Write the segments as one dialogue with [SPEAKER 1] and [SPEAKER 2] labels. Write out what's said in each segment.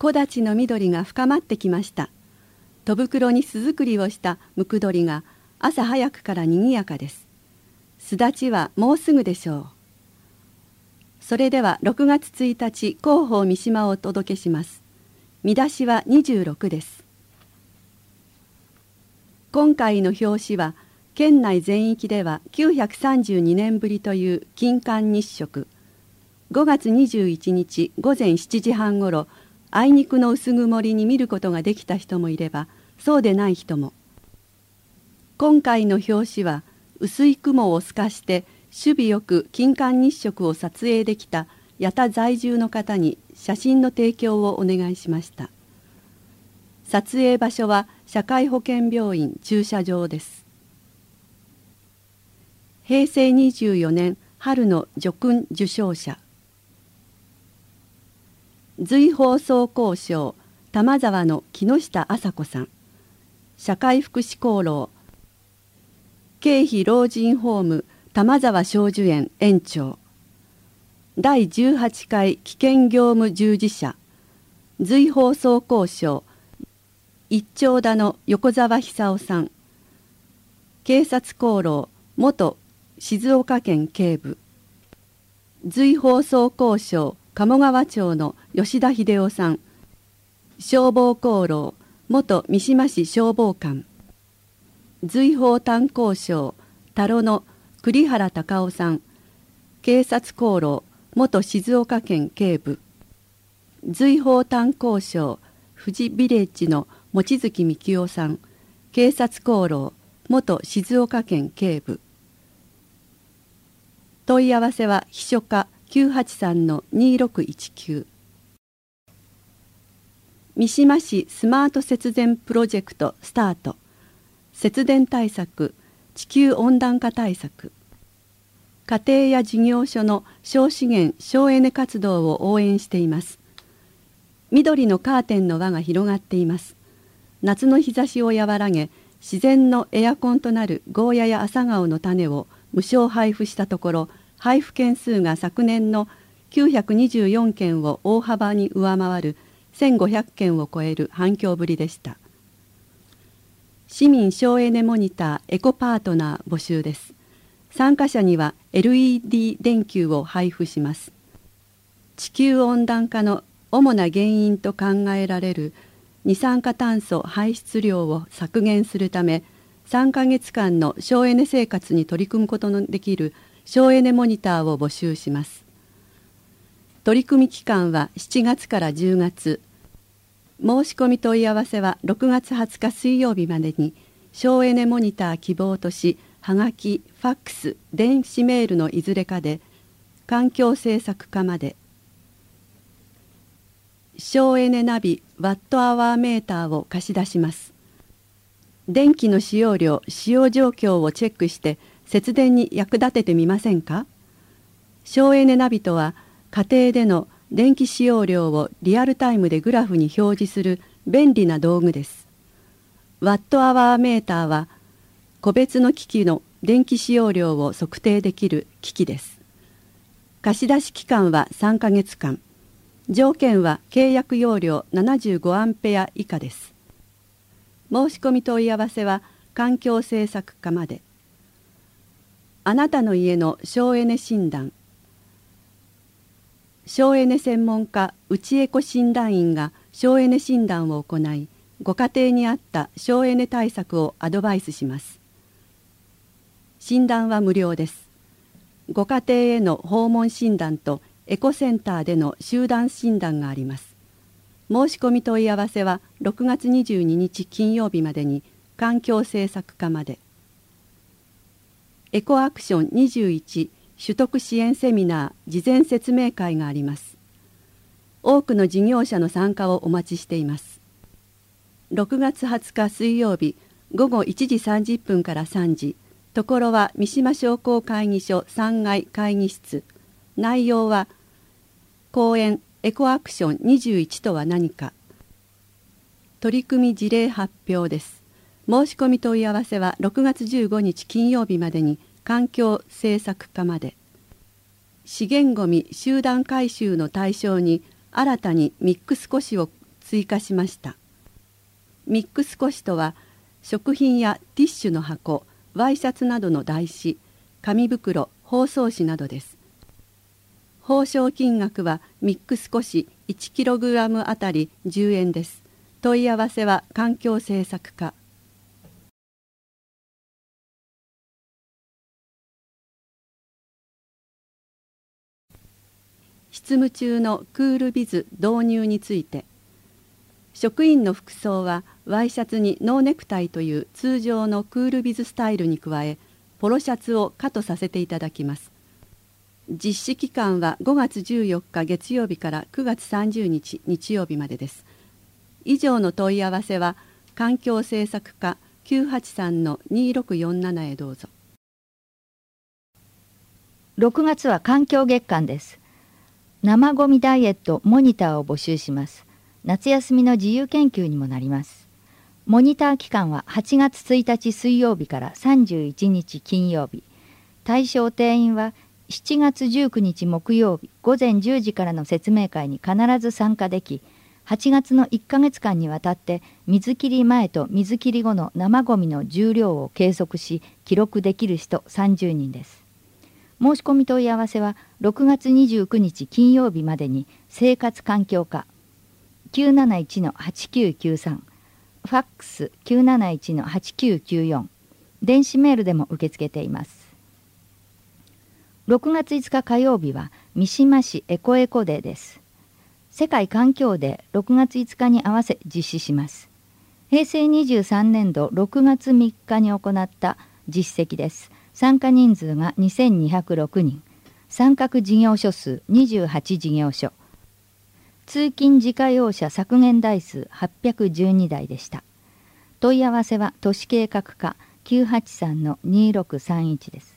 [SPEAKER 1] 木立の緑が深まってきました。戸袋に巣作りをしたムクドリが朝早くからにぎやかです。巣立ちはもうすぐでしょう。それでは6月1日広報三島をお届けします。見出しは26です。今回の表紙は県内全域では932年ぶりという金環日食。5月21日午前7時半ごろ、あいにくの薄曇りに見ることができた人もいれば、そうでない人も。今回の表紙は薄い雲を透かして守備よく金環日食を撮影できた矢田在住の方に写真の提供をお願いしました。撮影場所は社会保険病院駐車場です。平成24年春の叙勲受章者。随放送公賞玉沢の木下麻子さん。社会福祉功労京浜老人ホーム玉沢松寿園園長。第18回危険業務従事者随放送公賞一丁田の横澤久夫さん。警察功労元静岡県警部。随放送公賞鴨川町の吉田秀夫さん。消防功労元三島市消防官。随放炭鉱賞田呂の栗原隆夫さん。警察功労元静岡県警部。随放炭鉱賞富士ビレッジの望月幹夫さん。警察功労元静岡県警部。問い合わせは秘書課 983-2619。三島市スマート節電プロジェクトスタート。節電対策、地球温暖化対策。家庭や事業所の省資源省エネ活動を応援しています。緑のカーテンの輪が広がっています。夏の日差しを和らげ、自然のエアコンとなるゴーヤや朝顔の種を無償配布したところ、配布件数が昨年の924件を大幅に上回る1500件を超える反響ぶりでした。市民省エネモニターエコパートナー募集です。参加者には LED 電球を配布します。地球温暖化の主な原因と考えられる二酸化炭素排出量を削減するため、3ヶ月間の省エネ生活に取り組むことのできる省エネモニターを募集します。取り組み期間は7月から10月。申し込み問い合わせは6月20日水曜日までに、省エネモニター希望とし、はがき、ファックス、電子メールのいずれかで、環境政策課まで。省エネナビワットアワーメーターを貸し出します。電気の使用量、使用状況をチェックして節電に役立ててみませんか？省エネナビとは、家庭での電気使用量をリアルタイムでグラフに表示する便利な道具です。ワットアワーメーターは、個別の機器の電気使用量を測定できる機器です。貸し出し期間は3ヶ月間。条件は契約容量75アンペア以下です。申し込み問い合わせは環境政策課まで。あなたの家の省エネ診断。省エネ専門家内エコ診断員が省エネ診断を行い、ご家庭に合った省エネ対策をアドバイスします。診断は無料です。ご家庭への訪問診断とエコセンターでの集団診断があります。申し込み問い合わせは6月22日金曜日までに環境政策課まで。エコアクション21取得支援セミナー事前説明会があります。多くの事業者の参加をお待ちしています。6月20日水曜日午後1時30分から3時、ところは三島商工会議所3階会議室。内容は講演エコアクション21とは何か。取り組み事例発表です。申し込み問い合わせは6月15日金曜日までに環境政策課まで。資源ごみ集団回収の対象に新たにミックス古紙を追加しました。ミックス古紙とは、食品やティッシュの箱、ワイシャツなどの台紙、紙袋、包装紙などです。報奨金額はミックス古紙 1kg あたり10円です。問い合わせは環境政策課。執務中のクールビズ導入について、職員の服装はワイシャツにノーネクタイという通常のクールビズスタイルに加え、ポロシャツを可とさせていただきます。実施期間は5月14日月曜日から9月30日日曜日までです。以上の問い合わせは環境政策課 983-2647 へどうぞ。
[SPEAKER 2] 6月は環境月間です。生ゴミダイエットモニターを募集します。夏休みの自由研究にもなります。モニター期間は8月1日水曜日から31日金曜日。対象定員は7月19日木曜日午前10時からの説明会に必ず参加でき、8月の1ヶ月間にわたって水切り前と水切り後の生ゴミの重量を計測し記録できる人30人です。申し込み問い合わせは6月29日金曜日までに生活環境課 971-8993、ファックス 971-8994、電子メールでも受け付けています。6月5日火曜日は三島市エコエコデーです。世界環境デー6月5日に合わせ実施します。平成23年度6月3日に行った実績です。参加人数が2206人、参画事業所数28事業所、通勤自家用車削減台数812台でした。問い合わせは都市計画課 983-2631 です。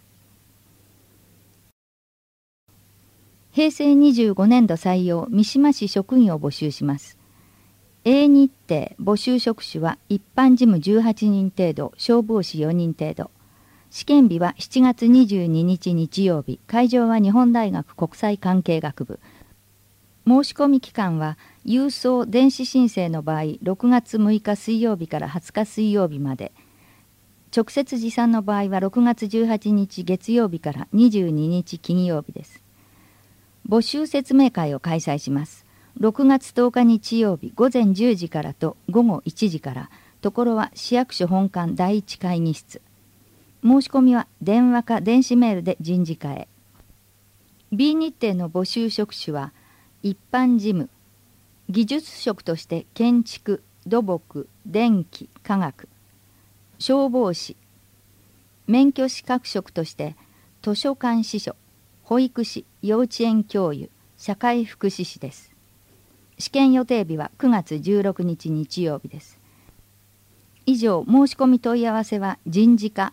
[SPEAKER 2] 平成25年度採用三島市職員を募集します。A 日程募集職種は一般事務18人程度、消防士4人程度。試験日は7月22日日曜日、会場は日本大学国際関係学部。申し込み期間は郵送電子申請の場合6月6日水曜日から20日水曜日まで、直接持参の場合は6月18日月曜日から22日金曜日です。募集説明会を開催します。6月10日日曜日午前10時からと午後1時から、ところは市役所本館第1会議室。申し込みは電話か電子メールで人事課へ。B 日程の募集職種は一般事務、技術職として建築、土木、電気、化学、消防士、免許資格職として図書館司書、保育士、幼稚園教諭、社会福祉士です。試験予定日は9月16日日曜日です。以上、申し込み問い合わせは人事課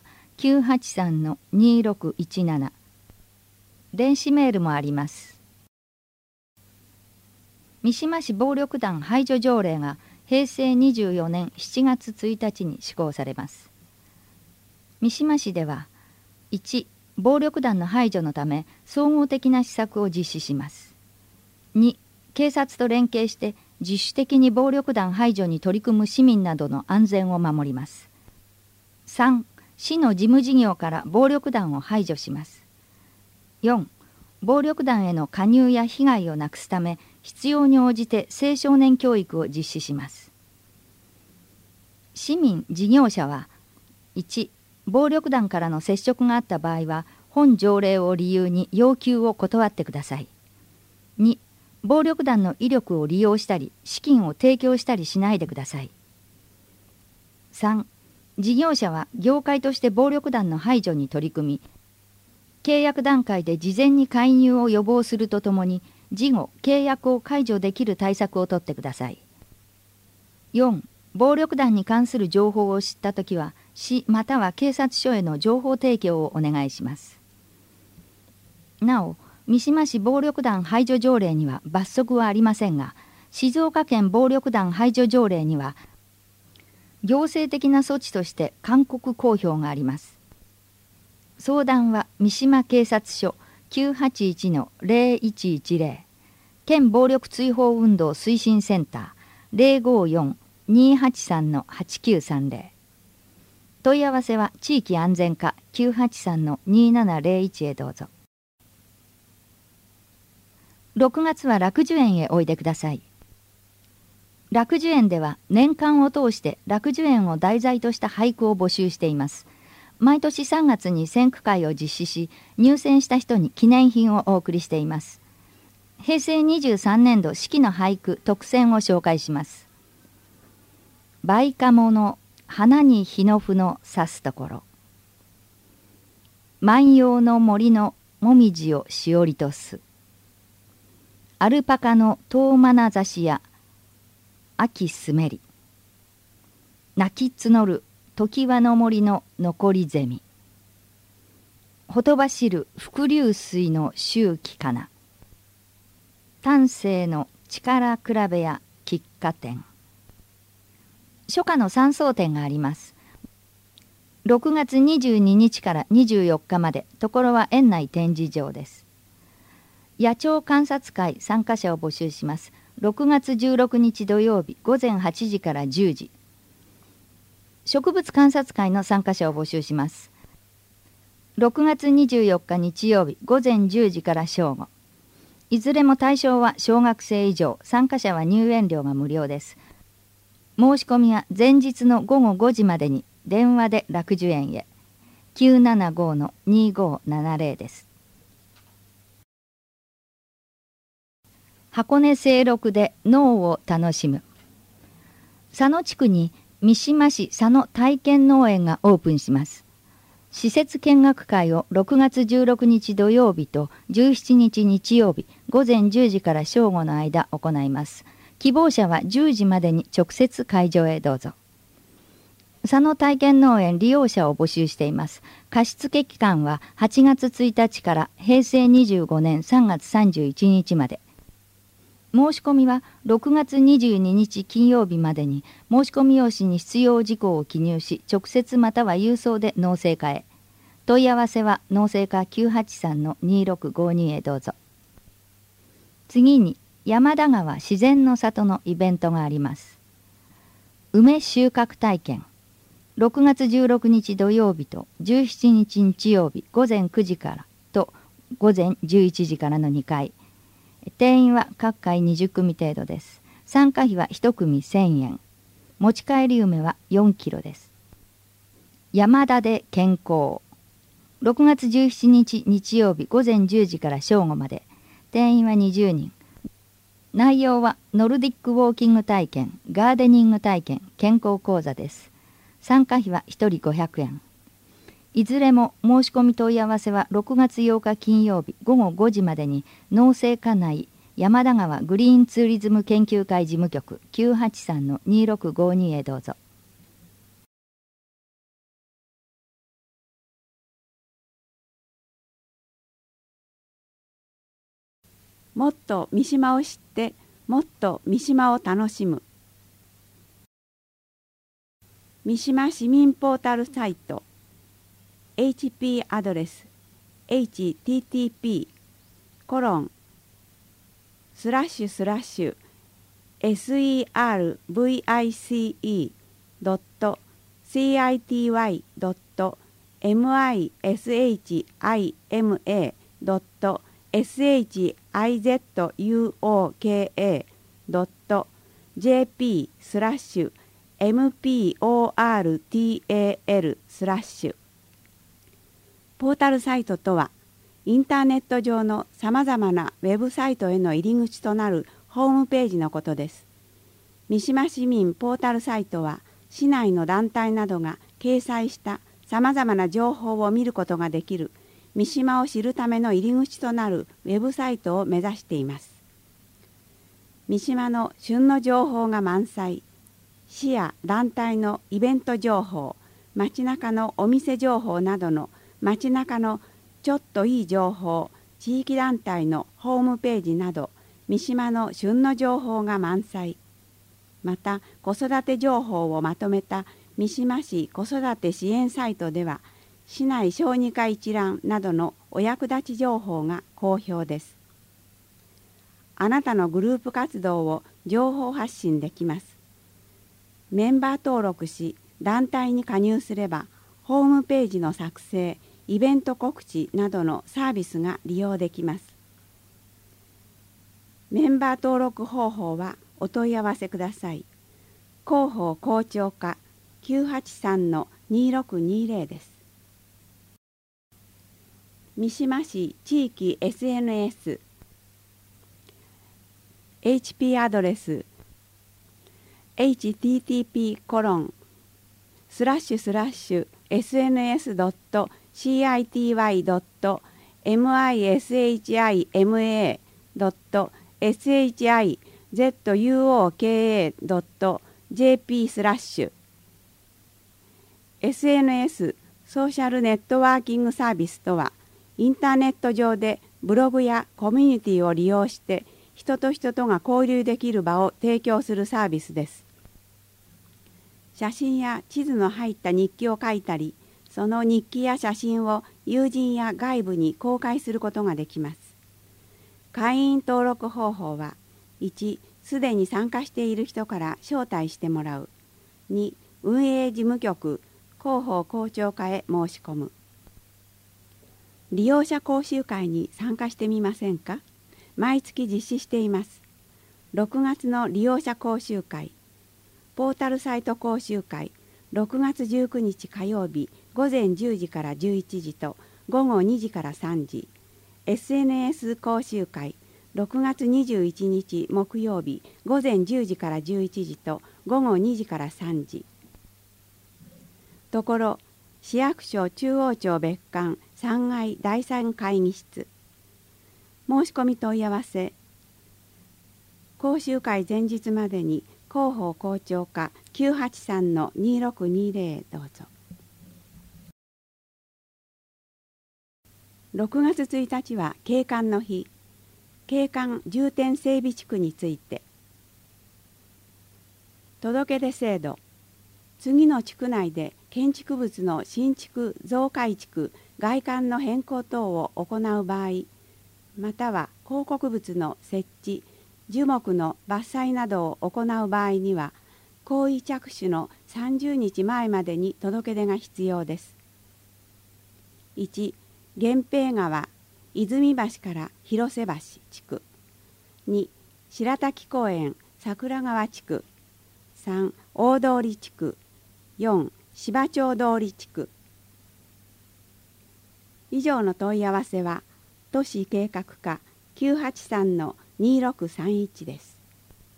[SPEAKER 2] 983-2617、電子メールもあります。三島市暴力団排除条例が平成24年7月1日に施行されます。三島市では1、暴力団の排除のため総合的な施策を実施します。2、警察と連携して自主的に暴力団排除に取り組む市民などの安全を守ります。3、市の事務事業から暴力団を排除します。4、暴力団への加入や被害をなくすため必要に応じて青少年教育を実施します。市民・事業者は1、暴力団からの接触があった場合は本条例を理由に要求を断ってください。2、暴力団の威力を利用したり資金を提供したりしないでください。3、事業者は業界として暴力団の排除に取り組み、契約段階で事前に介入を予防するとともに事後契約を解除できる対策を取ってください。4、暴力団に関する情報を知ったときは市または警察署への情報提供をお願いします。なお、三島市暴力団排除条例には罰則はありませんが、静岡県暴力団排除条例には行政的な措置として勧告公表があります。相談は三島警察署 981-0110、県暴力追放運動推進センター 054-283-8930。問い合わせは地域安全課 983-2701 へどうぞ。6月は楽寿園へおいでください。楽寿園では年間を通して楽寿園を題材とした俳句を募集しています。毎年3月に選句会を実施し、入選した人に記念品をお送りしています。平成23年度四季の俳句特選を紹介します。バイカモの花に日の符の指すところ。万葉の森のもみじをしおりとす。アルパカの遠眼差しや秋すめり。泣き募る常盤の森の残りゼミ。ほとばしる伏流水の周期かな。丹精の力比べや喫茶店。初夏の三層展があります。6月22日から24日まで、ところは園内展示場です。野鳥観察会参加者を募集します。6月16日土曜日午前8時から10時。植物観察会の参加者を募集します。6月24日日曜日午前10時から正午。いずれも対象は小学生以上、参加者は入園料が無料です。申し込みは前日の午後5時までに電話で楽寿園へ。975-2570 です。箱根清六で農を楽しむ。佐野地区に三島市佐野体験農園がオープンします。施設見学会を6月16日土曜日と17日日曜日午前10時から正午の間行います。希望者は10時までに直接会場へどうぞ。佐野体験農園利用者を募集しています。貸付期間は8月1日から平成25年3月31日まで。申し込みは6月22日金曜日までに申し込み用紙に必要事項を記入し、直接または郵送で農政課へ。問い合わせは農政課 983-2652 へどうぞ。次に山田川自然の里のイベントがあります。梅収穫体験。6月16日土曜日と17日日曜日午前9時からと午前11時からの2回。定員は各回20組程度です。参加費は1組1000円。持ち帰り梅は4キロです。山田で健康。6月17日日曜日午前10時から正午まで。定員は20人。内容はノルディックウォーキング体験、ガーデニング体験、健康講座です。参加費は1人500円。いずれも申し込み問い合わせは6月8日金曜日午後5時までに農政課内山田川グリーンツーリズム研究会事務局 983-2652 へどうぞ。
[SPEAKER 1] もっと三島を知ってもっと三島を楽しむ。三島市民ポータルサイトHP アドレス http://srshima.co.jp/mportal/ポータルサイトとは、インターネット上のさまざまなウェブサイトへの入り口となるホームページのことです。三島市民ポータルサイトは、市内の団体などが掲載したさまざまな情報を見ることができる、三島を知るための入り口となるウェブサイトを目指しています。三島の旬の情報が満載、市や団体のイベント情報、街中のお店情報などの街中のちょっといい情報、地域団体のホームページなど、三島の旬の情報が満載。また、子育て情報をまとめた三島市子育て支援サイトでは、市内小児科一覧などのお役立ち情報が好評です。
[SPEAKER 3] あなたのグループ活動を情報発信できます。メンバー登録し、団体に加入すれば、ホームページの作成、イベント告知などのサービスが利用できます。メンバー登録方法はお問い合わせください。広報校長課 983-2620 です。三島市地域 SNS HP アドレス http://sns.city.mishizuoka.jp/ SNS ソーシャルネットワーキングサービスとは、インターネット上でブログやコミュニティを利用して人と人とが交流できる場を提供するサービスです。写真や地図の入った日記を書いたり、その日記や写真を友人や外部に公開することができます。会員登録方法は、1、すでに参加している人から招待してもらう。2、運営事務局、広報校長課へ申し込む。利用者講習会に参加してみませんか？毎月実施しています。6月の利用者講習会、ポータルサイト講習会、6月19日火曜日午前10時から11時と午後2時から3時、SNS 講習会、6月21日木曜日午前10時から11時と午後2時から3時。ところ、市役所中央庁別館3階第3会議室。申し込み問い合わせ。講習会前日までに広報校長課 983-2620 どうぞ。6月1日は景観の日。景観重点整備地区について。届け出制度。次の地区内で建築物の新築増改築外観の変更等を行う場合、または広告物の設置樹木の伐採などを行う場合には、行為着手の30日前までに届け出が必要です。1、源平川泉橋から広瀬橋地区。2、白滝公園桜川地区。3、大通地区。4、芝町通地区。以上の問い合わせは、都市計画課 983-2631 です。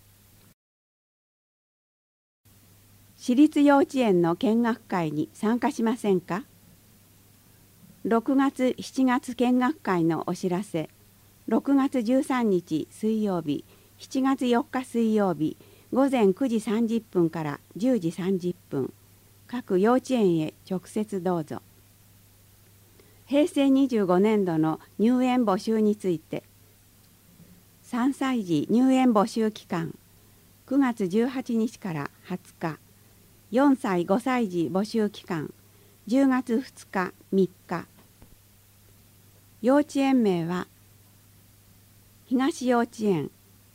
[SPEAKER 3] 私立幼稚園の見学会に参加しませんか？6月7月見学会のお知らせ。6月13日水曜日、7月4日水曜日、午前9時30分から10時30分。各幼稚園へ直接どうぞ。平成25年度の入園募集について。3歳児入園募集期間、9月18日から20日。4歳5歳児募集期間、10月2日3日。幼稚園名は、東幼稚園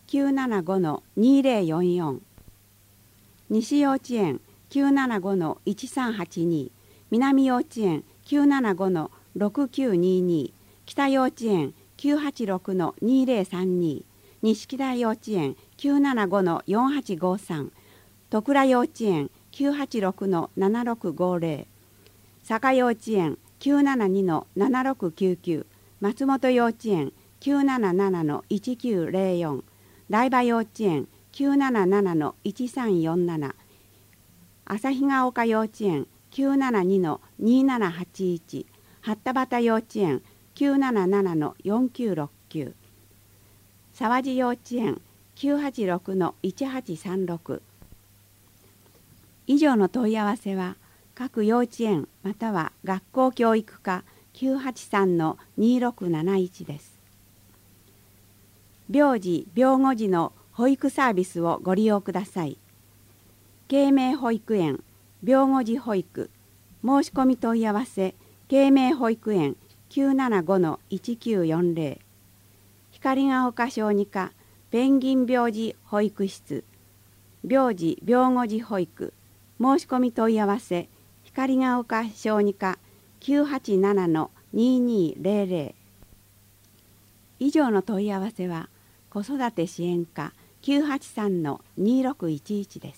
[SPEAKER 3] 975-2044、西幼稚園975-1382、南幼稚園 975-6922、北幼稚園 986-2032、西北幼稚園 975-4853、戸倉幼稚園 986-7650、坂幼稚園 972-7699、松本幼稚園 977-1904、台場幼稚園 977-1347、旭ヶ丘幼稚園 972-2781、八田端幼稚園 977-4969、沢地幼稚園 986-1836。以上の問い合わせは、各幼稚園または学校教育課 983-2671 です。病児・病後児の保育サービスをご利用ください。慶明保育園病後児保育申し込み問い合わせ。慶明保育園 975-1940、 光が丘小児科ペンギン病児保育室、病児病後児保育、申し込み問い合わせ、光が丘小児科 987-2200。以上の問い合わせは子育て支援課 983-2611 です。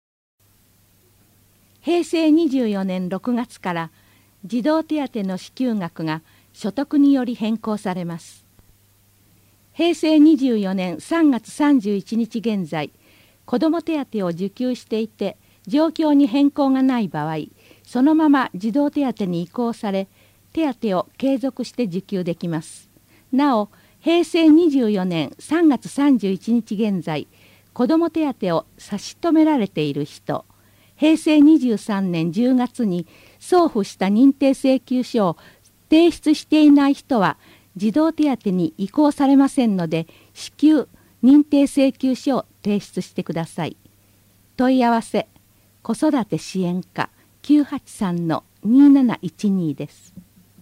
[SPEAKER 4] 平成24年6月から児童手当の支給額が所得により変更されます。平成24年3月31日現在、子ども手当を受給していて状況に変更がない場合、そのまま児童手当に移行され、手当を継続して受給できます。なお、平成24年3月31日現在、子ども手当を差し止められている人、平成23年10月に送付した認定請求書を提出していない人は、児童手当に移行されませんので、至急認定請求書を提出してください。問い合わせ、子育て支援課 983-2712 です。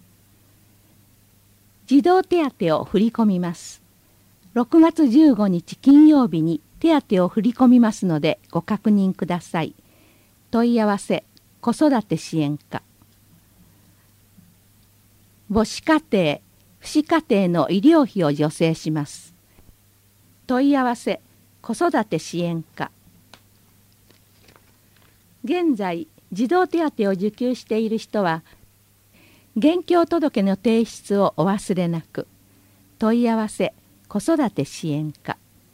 [SPEAKER 4] 児童手当を振り込みます。6月15日金曜日に手当を振り込みますのでご確認ください。問い合わせ、子育て支援課。母子家庭、父子家庭の医療費を助成します。問い合わせ、子育て支援課。現在、児童手当を受給している人は、現況届の提出をお忘れなく。問い合わせ、子育て支援課。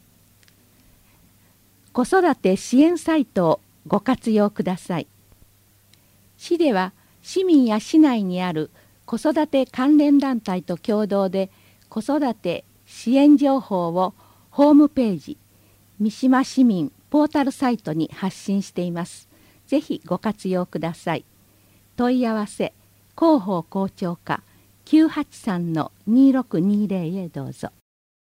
[SPEAKER 4] 子育て支援サイトをご活用ください。市では、市民や市内にある子育て関連団体と共同で子育て支援情報をホームページ、三島市民ポータルサイトに発信しています。ぜひご活用ください。問い合わせ、広報校長課 983-2620 へどうぞ。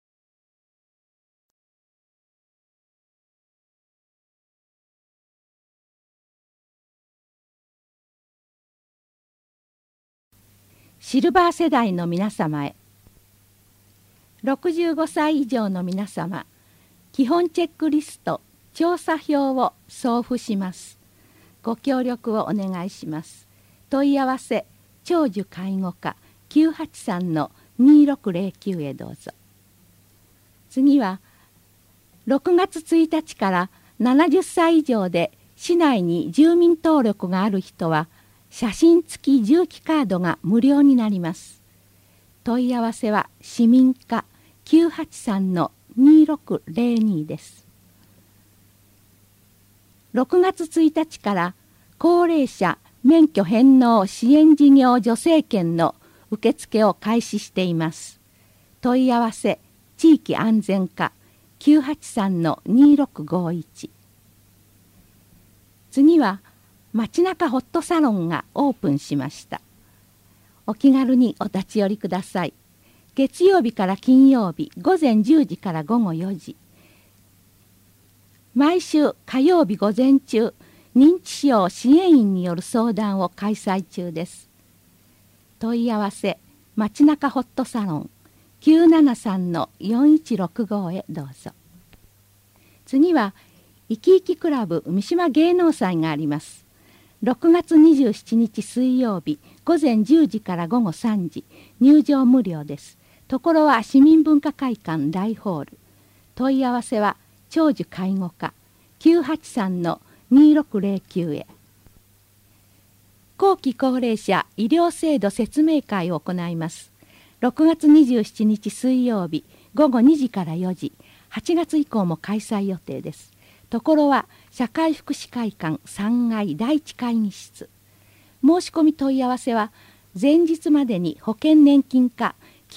[SPEAKER 4] シルバー世代の皆様へ。65歳以上の皆様、基本チェックリスト調査票を送付します。ご協力をお願いします。問い合わせ、長寿介護課 983-2609 へどうぞ。次は、6月1日から70歳以上で市内に住民登録がある人は、写真付き重機カードが無料になります。問い合わせは市民課 983-2602 です。6月1日から高齢者免許返納支援事業助成券の受付を開始しています。問い合わせ地域安全課 983-2651。次は街中ホットサロンがオープンしました。お気軽にお立ち寄りください。月曜日から金曜日午前10時から午後4時。毎週火曜日午前中、認知症支援員による相談を開催中です。問い合わせ、街中ホットサロン 973-4165 へどうぞ。次は、いきいきクラブ三島芸能祭があります。6月27日水曜日午前10時から午後3時、入場無料です。ところは市民文化会館大ホール。問い合わせは長寿介護課 983-2609 へ。後期高齢者医療制度説明会を行います。6月27日水曜日午後2時から4時、8月以降も開催予定です。ところは社会福祉会館3階第1会議室。申し込み問い合わせは前日までに保険年金課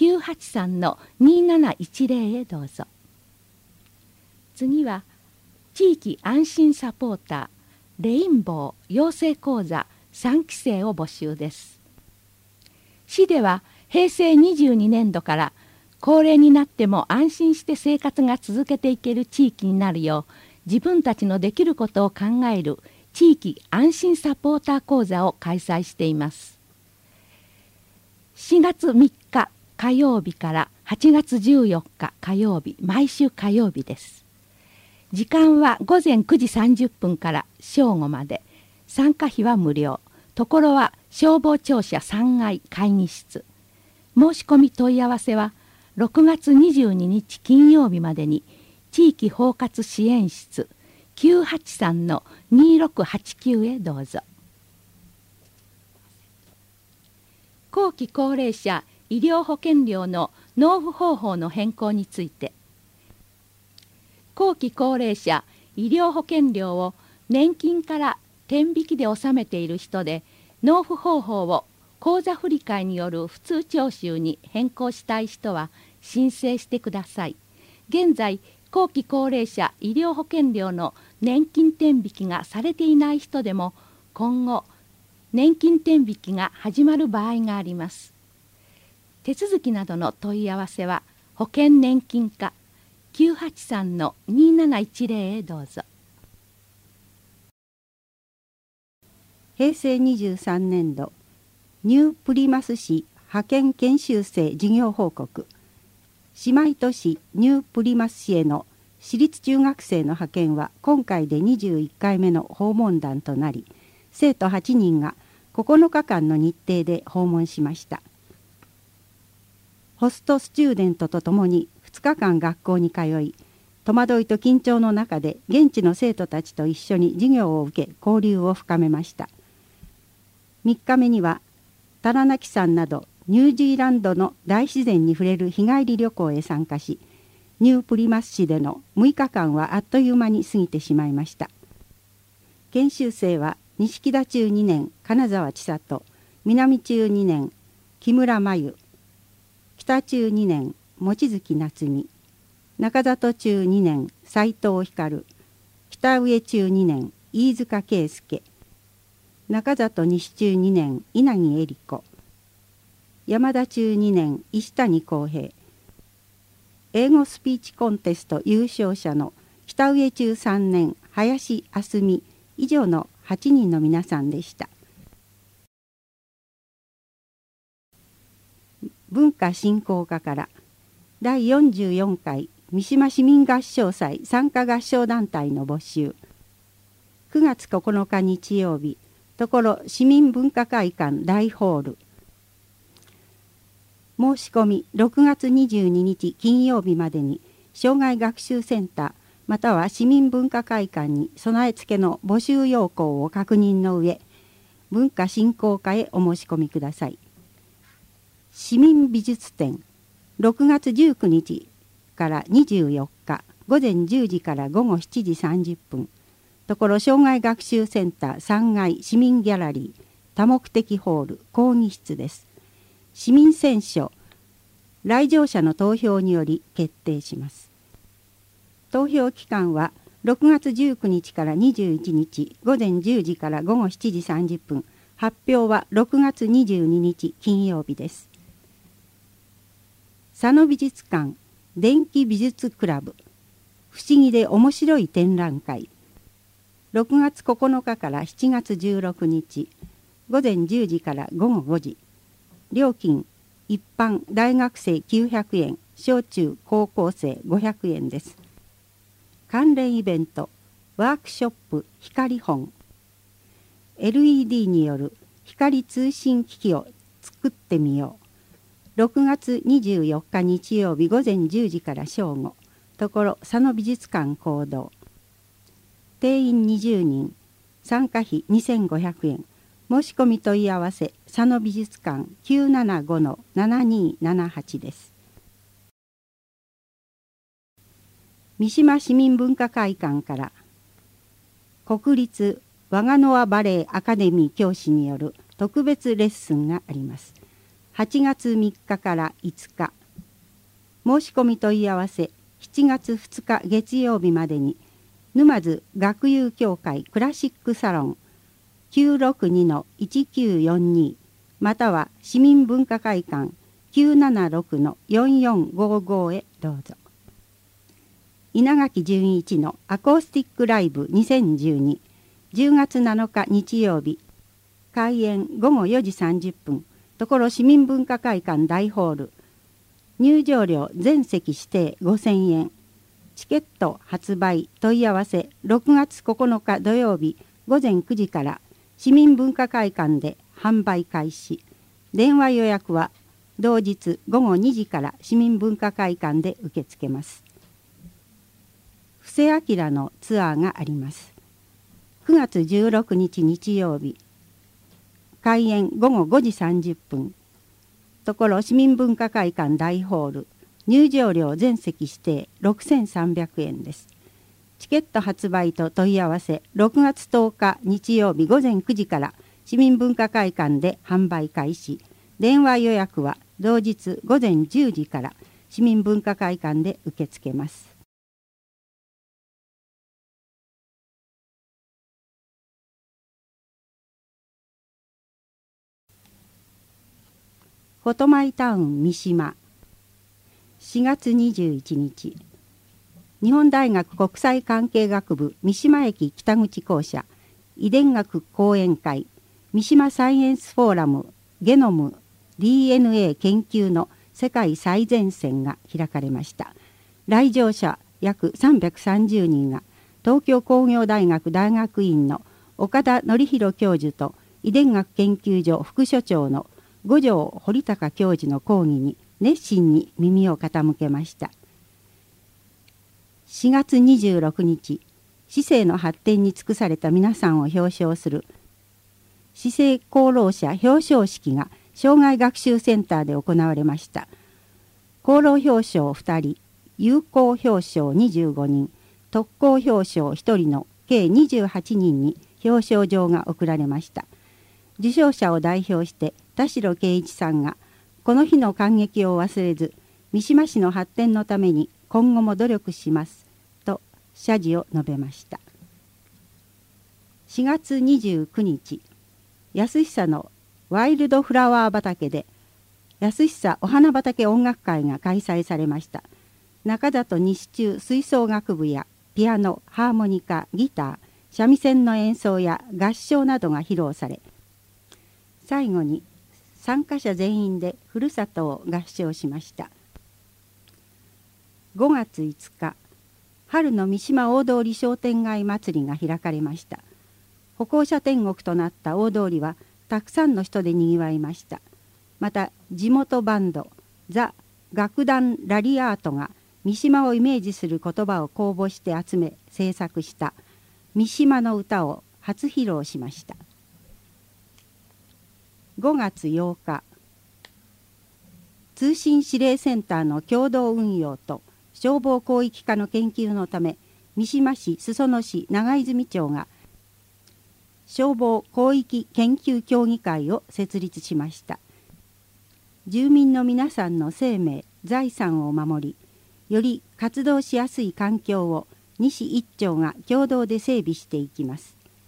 [SPEAKER 4] 983-2710 へどうぞ。次は地域安心サポーターレインボー養成講座3期生を募集です。市では平成22年度から高齢になっても安心して生活が続けていける地域になるよう、自分たちのできることを考える地域安心サポーター講座を開催しています。4月3日火曜日から 8月14日火曜日、毎週火曜日です。時間は午前9時30分から正午まで。参加費は無料。ところは消防庁舎3階会議室。申し込み問い合わせは6月22日金曜日までに地域包括支援室 983-2689 へどうぞ。後期高齢者医療保険料の納付方法の変更について、後期高齢者医療保険料を年金から天引きで納めている人で、納付方法を口座振替による普通徴収に変更したい人は申請してください。現在、後期高齢者医療保険料の年金天引きがされていない人でも、今後年金天引きが始まる場合があります。手続きなどの問い合わせは保険年金課 983-2710 へどうぞ。
[SPEAKER 3] 平成23年度ニュープリマス市派遣研修生事業報告。姉妹都市ニュープリマス市への私立中学生の派遣は今回で21回目の訪問団となり、生徒8人が9日間の日程で訪問しました。ホストスチューデントとともに2日間学校に通い、戸惑いと緊張の中で現地の生徒たちと一緒に授業を受け交流を深めました。3日目にはタラナキ山などニュージーランドの大自然に触れる日帰り旅行へ参加し、ニュープリマス市での6日間はあっという間に過ぎてしまいました。研修生は錦田中2年金沢千里、南中2年木村真由、北中2年望月夏美、中里中2年斉藤光、北上中2年飯塚圭介、中里西中2年稲城恵理子、山田中2年石谷光平、英語スピーチコンテスト優勝者の北上中3年林あすみ以上の8人の皆さんでした。文化振興課から第44回三島市民合唱祭参加合唱団体の募集。9月9日日曜日、ところ市民文化会館大ホール。申し込み6月22日金曜日までに障害学習センターまたは市民文化会館に備え付けの募集要項を確認の上、文化振興課へお申し込みください。市民美術展6月19日から24日午前10時から午後7時30分、ところ障害学習センター3階市民ギャラリー多目的ホール講義室です。市民選書来場者の投票により決定します。投票期間は6月19日から21日午前10時から午後7時30分、発表は6月22日金曜日です。佐野美術館電気美術クラブ不思議で面白い展覧会、6月9日から7月16日午前10時から午後5時、料金一般大学生900円、小中高校生500円です。関連イベントワークショップ光本、 LED による光通信機器を作ってみよう。6月24日日曜日午前10時から正午、ところ佐野美術館講堂。定員20人、参加費2500円。申し込み問い合わせ佐野美術館 975-7278 です。三島市民文化会館から国立ワガノワバレエアカデミー教師による特別レッスンがあります。8月3日から5日、申し込み問い合わせ7月2日月曜日までに沼津学友協会クラシックサロン 962-1942 または市民文化会館 976-4455 へどうぞ。稲垣淳一のアコースティックライブ2012、10月7日日曜日、開演午後4時30分、ところ市民文化会館大ホール。
[SPEAKER 5] 入場料全席指定5000円。チケット発売問い合わせ6月9日土曜日午前9時から市民文化会館で販売開始。電話予約は同日午後2時から市民文化会館で受け付けます。布施明のツアーがあります。9月16日日曜日、開演午後5時30分。ところ市民文化会館大ホール、入場料全席指定6300円です。チケット発売と問い合わせ6月10日日曜日午前9時から市民文化会館で販売開始。電話予約は同日午前10時から市民文化会館で受け付けます。フォトマイタウン三島。4月21日、日本大学国際関係学部三島駅北口校舎遺伝学講演会三島サイエンスフォーラムゲノム DNA 研究の世界最前線が開かれました。来場者約330人が東京工業大学大学院の岡田典弘教授と遺伝学研究所副所長の五条堀高教授の講義に熱心に耳を傾けました。4月26日、市政の発展に尽くされた皆さんを表彰する市政功労者表彰式が障害学習センターで行われました。功労表彰2人、有功表彰25人、特功表彰1人の計28人に表彰状が贈られました。受賞者を代表して田代圭一さんがこの日の感激を忘れず三島市の発展のために今後も努力しますと謝辞を述べました。4月29日、安久のワイルドフラワー畑で安久お花畑音楽会が開催されました。中里西中吹奏楽部やピアノ、ハーモニカ、ギター、三味線の演奏や合唱などが披露され、最後に参加者全員でふるさとを合唱しました。5月5日、春の三島大通商店街祭りが開かれました。歩行者天国となった大通りはたくさんの人でにぎわいました。また地元バンドザ・楽団ラリアートが三島をイメージする言葉を公募して集め制作した三島の歌を初披露しました。5月8日、通信指令センターの共同運用と消防広域化の研究のため三島市裾野市長泉町が消防広域研究協議会を設立しました。住民の皆さんの生命財産を守り、より活動しやすい環境を西一町が共同で整備していきます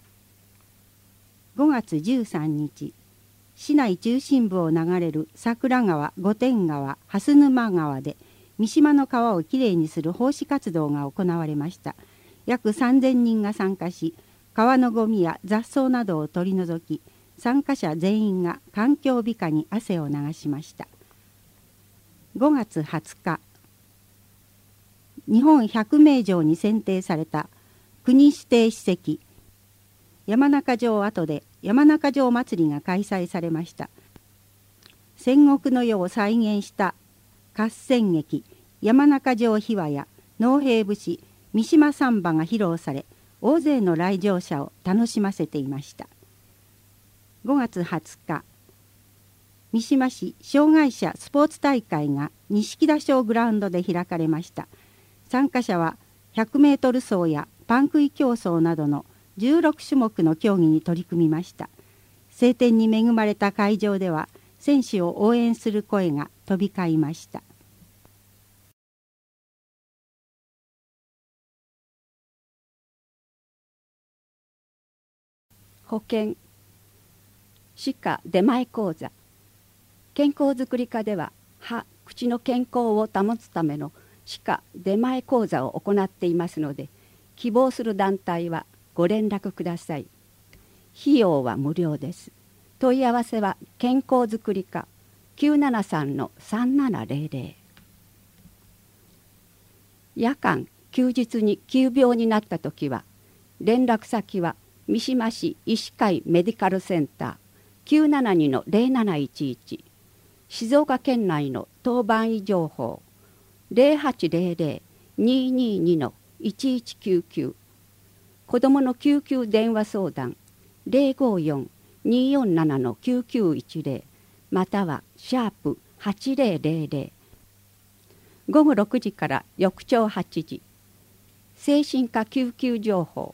[SPEAKER 5] 。5月13日、市内中心部を流れる桜川、御殿川、蓮沼川で三島の川をきれいにする奉仕活動が行われました。約3000人が参加し、川のゴミや雑草などを取り除き、参加者全員が環境美化に汗を流しました。5月20日、日本百名城に選定された国指定史跡山中城跡で山中城祭りが開催されました。戦国の世を再現した合戦劇山中城秘話や農兵節三島サンバが披露され、大勢の来場者を楽しませていました。5月20日、三島市障害者スポーツ大会が錦田小グラウンドで開かれました。参加者は100メートル走やパン食い競争などの16種目の競技に取り組みました。晴天に恵まれた会場では選手を応援する声が飛び交いました。
[SPEAKER 1] 保険、歯科出前講座。健康づくり課では歯・口の健康を保つための歯科出前講座を行っていますので、希望する団体はご連絡ください。費用は無料です。問い合わせは健康づくり課 973-3700。
[SPEAKER 3] 夜間休日に急病になった時は連絡先は三島市医師会メディカルセンター 972-0711 静岡県内の当番医情報 0800-222-1199 子どもの救急電話相談 054-247-9910 または#8000午後6時から翌朝8時精神科救急情報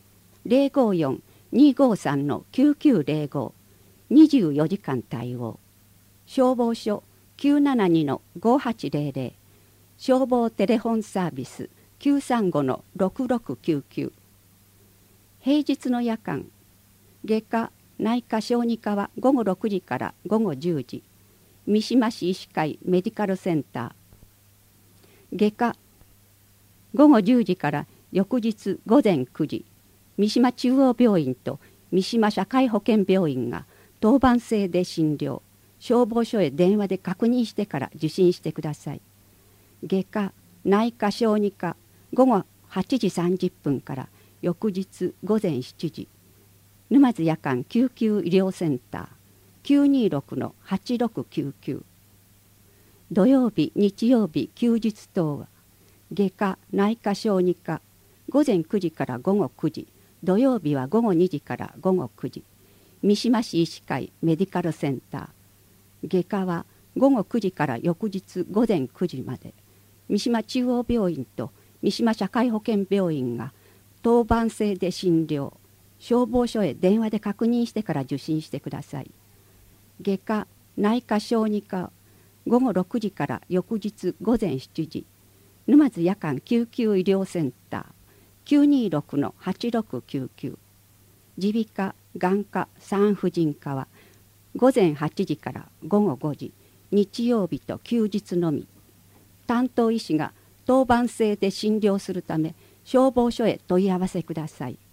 [SPEAKER 3] 054-253-9905 24時間対応消防署 972-5800 消防テレフォンサービス 935-6699 平日の夜間外科内科小児科は午後6時から午後10時三島市医師会メディカルセンター外科午後10時から翌日午前9時三島中央病院と三島社会保険病院が当番制で診療消防署へ電話で確認してから受診してください。外科内科小児科午後8時30分から翌日午前7時沼津夜間救急医療センター 926-8699 土曜日日曜日休日等は外科内科小児科午前9時から午後9時土曜日は午後2時から午後9時三島市医師会メディカルセンター外科は午後9時から翌日午前9時まで三島中央病院と三島社会保険病院が当番制で診療消防署へ電話で確認してから受診してください。外科内科小児科午後6時から翌日午前7時沼津夜間救急医療センター 926-8699 耳鼻科眼科産婦人科は午前8時から午後5時日曜日と休日のみ担当医師が当番制で診療するため消防署へ問い合わせください。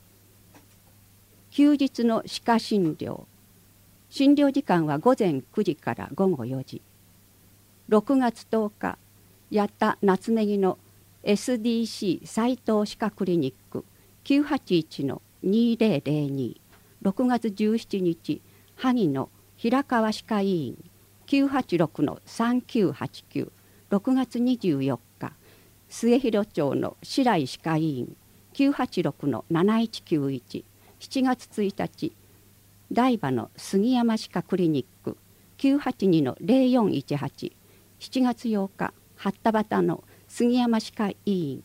[SPEAKER 3] 休日の歯科診療診療時間は午前9時から午後4時6月10日八田夏ネギの SDC 斉藤歯科クリニック 981-2002 6月17日萩の平川歯科医院 986-3989 6月24日末広町の白井歯科医院 986-7191 7月1日台場の杉山歯科クリニック 982-0418 7月8日八田端の杉山歯科医院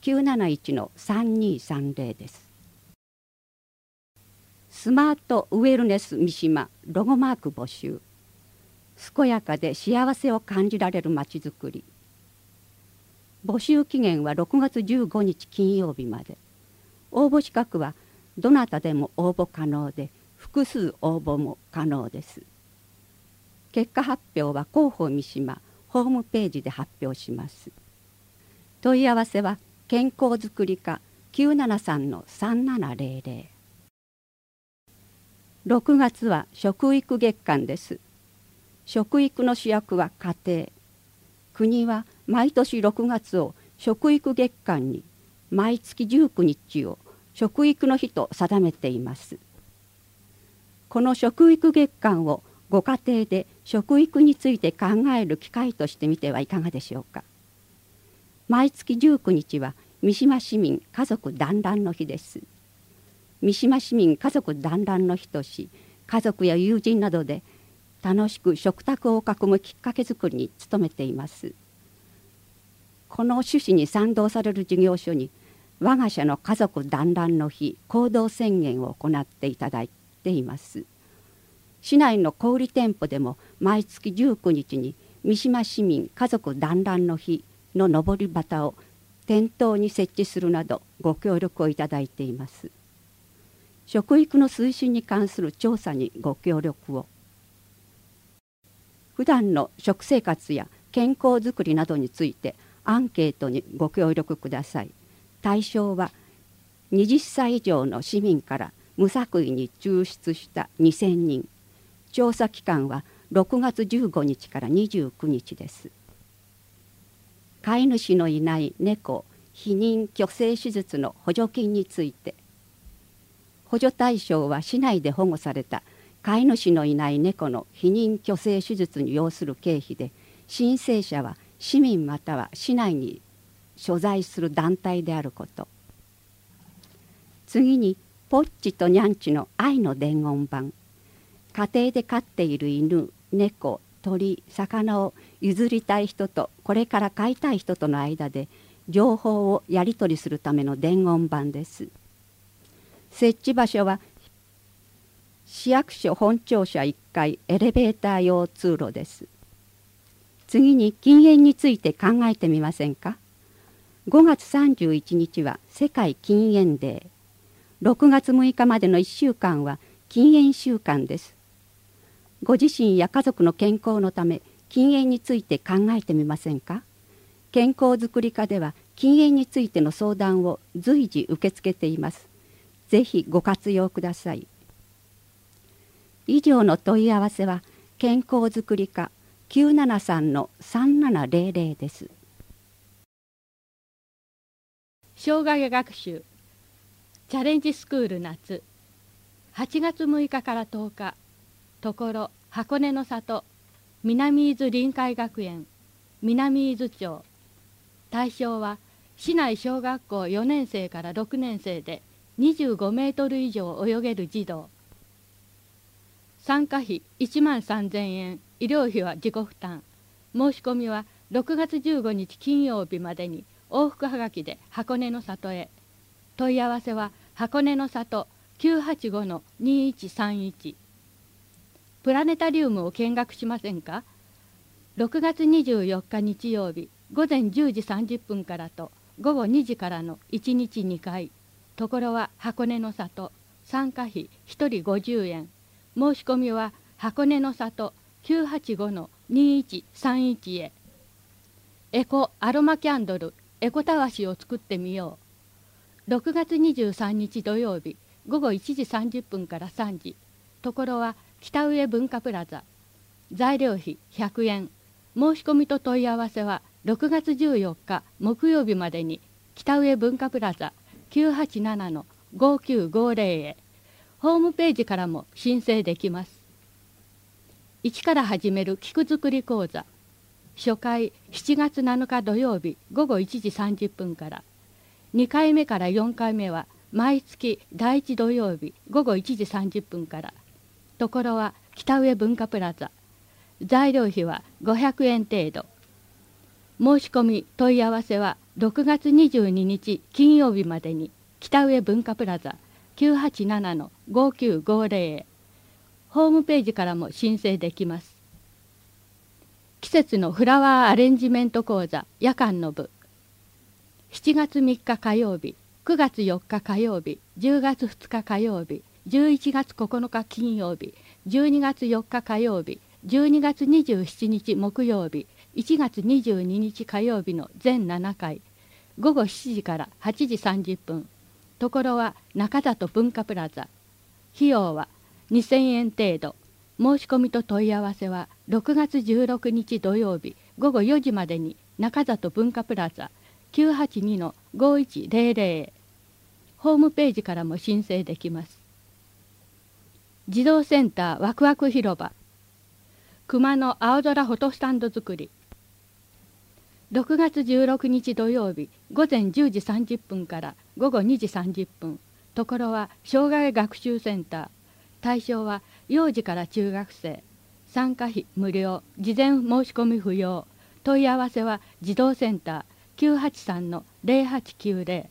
[SPEAKER 3] 971-3230 です。スマートウェルネス三島ロゴマーク募集健やかで幸せを感じられるまちづくり募集期限は6月15日金曜日まで応募資格はどなたでも応募可能で複数応募も可能です。結果発表は広報三島ホームページで発表します。問い合わせは健康づくり課 973-3700 6月は食育月間です。食育の主役は家庭。国は毎年6月を食育月間に毎月19日を食育の日と定めています。この食育月間をご家庭で食育について考える機会としてみてはいかがでしょうか。毎月19日は三島市民家族団らんの日です。三島市民家族団らんの日とし、家族や友人などで楽しく食卓を囲むきっかけづくりに努めています。この趣旨に賛同される事業所に我が社の家族団らんの日行動宣言を行っていただいています。市内の小売店舗でも毎月19日に三島市民家族団らんの日ののり旗を店頭に設置するなどご協力をいただいています。食育の推進に関する調査にご協力を。普段の食生活や健康づくりなどについてアンケートにご協力ください。対象は20歳以上の市民から無作為に抽出した2000人。調査期間は6月15日から29日です。飼い主のいない猫
[SPEAKER 6] 避妊去勢手術の補助金について、補助対象は市内で保護された飼い主のいない猫の避妊去勢手術に要する経費で、申請者は市民または市内に所在する団体であること。次にポッチとニャンチの愛の伝言板。家庭で飼っている犬、猫、鳥、魚を譲りたい人とこれから飼いたい人との間で情報をやり取りするための伝言板です。設置場所は市役所本庁舎1階エレベーター用通路です。次に禁煙について考えてみませんか。5月31日は世界禁煙デー。6月6日までの1週間は禁煙週間です。ご自身や家族の健康のため禁煙について考えてみませんか。健康づくり課では禁煙についての相談を随時受け付けています。ぜひご活用ください。以上の問い合わせは健康づくり課 973-3700 です。
[SPEAKER 4] 生涯学習チャレンジスクール夏8月6日から10日、ところ箱根の里南伊豆臨海学園南伊豆町。対象は市内小学校4年生から6年生で25メートル以上泳げる児童。参加費13,000円、医療費は自己負担。申し込みは6月15日金曜日までに往復はがきで箱根の里へ。問い合わせは箱根の里 985-2131。プラネタリウムを見学しませんか。6月24日日曜日午前10時30分からと午後2時からの1日2回。ところは箱根の里。参加費1人50円。申し込みは箱根の里 985-2131 へ。エコアロマキャンドルエコたわしを作ってみよう。6月23日土曜日午後1時30分から3時。ところは北上文化プラザ。材料費100円。申し込みと問い合わせは6月14日木曜日までに北上文化プラザ 987-5950 へ。ホームページからも申請できます。一から始める菊作り講座。初回7月7日土曜日午後1時30分から。2回目から4回目は毎月第1土曜日午後1時30分から。ところは北上文化プラザ。材料費は500円程度。申し込み問い合わせは6月22日金曜日までに北上文化プラザ 987-5950 へ。ホームページからも申請できます。季節のフラワーアレンジメント講座夜間の部。7月3日火曜日、9月4日火曜日、10月2日火曜日、11月9日金曜日、12月4日火曜日、12月27日木曜日、1月22日火曜日の全7回。午後7時から8時30分。ところは中里文化プラザ。費用は2000円程度。申し込みと問い合わせは6月16日土曜日午後4時までに中里文化プラザ 982-5100 へ。ホームページからも申請できます。児童センターワクワク広場。熊の青空フォトスタンド作り。6月16日土曜日午前10時30分から午後2時30分。ところは障害学習センター。対象は幼児から中学生。参加費無料。事前申し込み不要。問い合わせは児童センター 983-0890。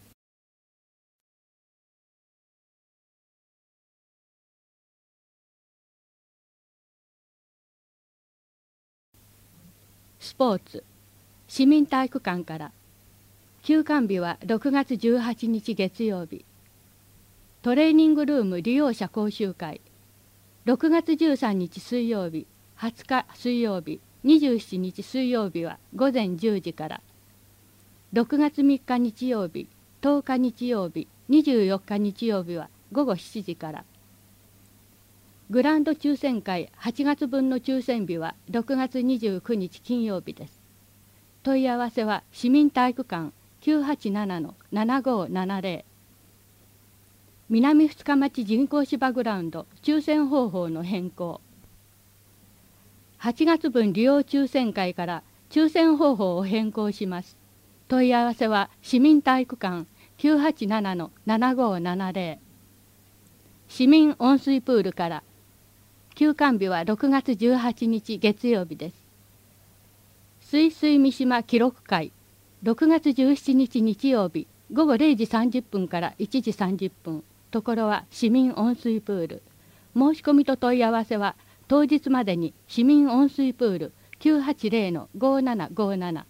[SPEAKER 4] スポーツ市民体育館から。休館日は6月18日月曜日。トレーニングルーム利用者講習会。6月13日水曜日、20日水曜日、27日水曜日は午前10時から。6月3日日曜日、10日日曜日、24日日曜日は午後7時から。グランド抽選会8月分の抽選日は6月29日金曜日です。問い合わせは市民体育館 987-7570。南二日町人工芝グラウンド抽選方法の変更。8月分利用抽選会から抽選方法を変更します。問い合わせは市民体育館 987-7570。市民温水プールから。休館日は6月18日月曜日です。水水三島記録会6月17日日曜日午後0時30分から1時30分。ところは市民温水プール。申し込みと問い合わせは当日までに市民温水プール 980-5757。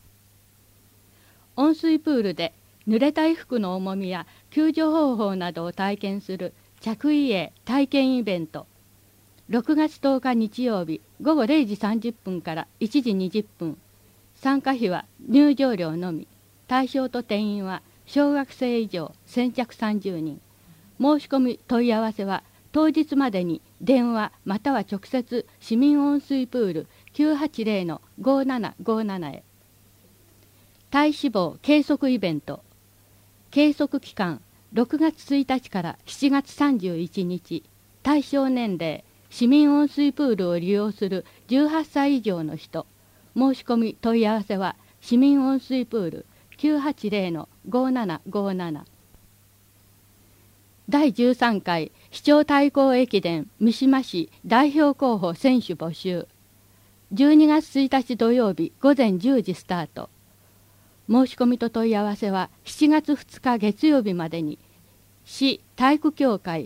[SPEAKER 4] 温水プールで濡れた衣服の重みや救助方法などを体験する着衣泳体験イベント。6月10日日曜日午後0時30分から1時20分。参加費は入場料のみ。対象と定員は小学生以上先着30人。申し込み問い合わせは当日までに電話または直接市民温水プール 980-5757 へ。体脂肪計測イベント。計測期間6月1日から7月31日。対象年齢市民温水プールを利用する18歳以上の人。申し込み問い合わせは市民温水プール 980-5757。第13回市長対抗駅伝三島市代表候補選手募集。12月1日土曜日午前10時スタート。申し込みと問い合わせは7月2日月曜日までに市体育協会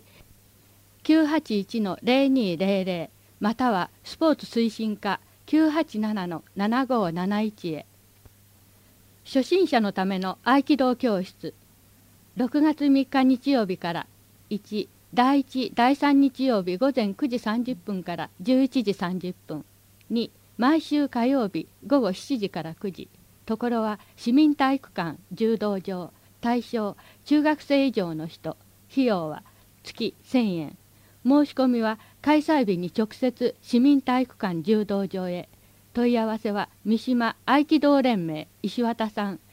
[SPEAKER 4] 981-0200 またはスポーツ推進課 987-7571 へ。初心者のための合気道教室。6月3日日曜日から1第1第3日曜日午前9時30分から11時30分。2毎週火曜日午後7時から9時。ところは市民体育館柔道場。対象中学生以上の人。費用は月1000円。申し込みは開催日に直接市民体育館柔道場へ。問い合わせは三島合気道連盟石渡さん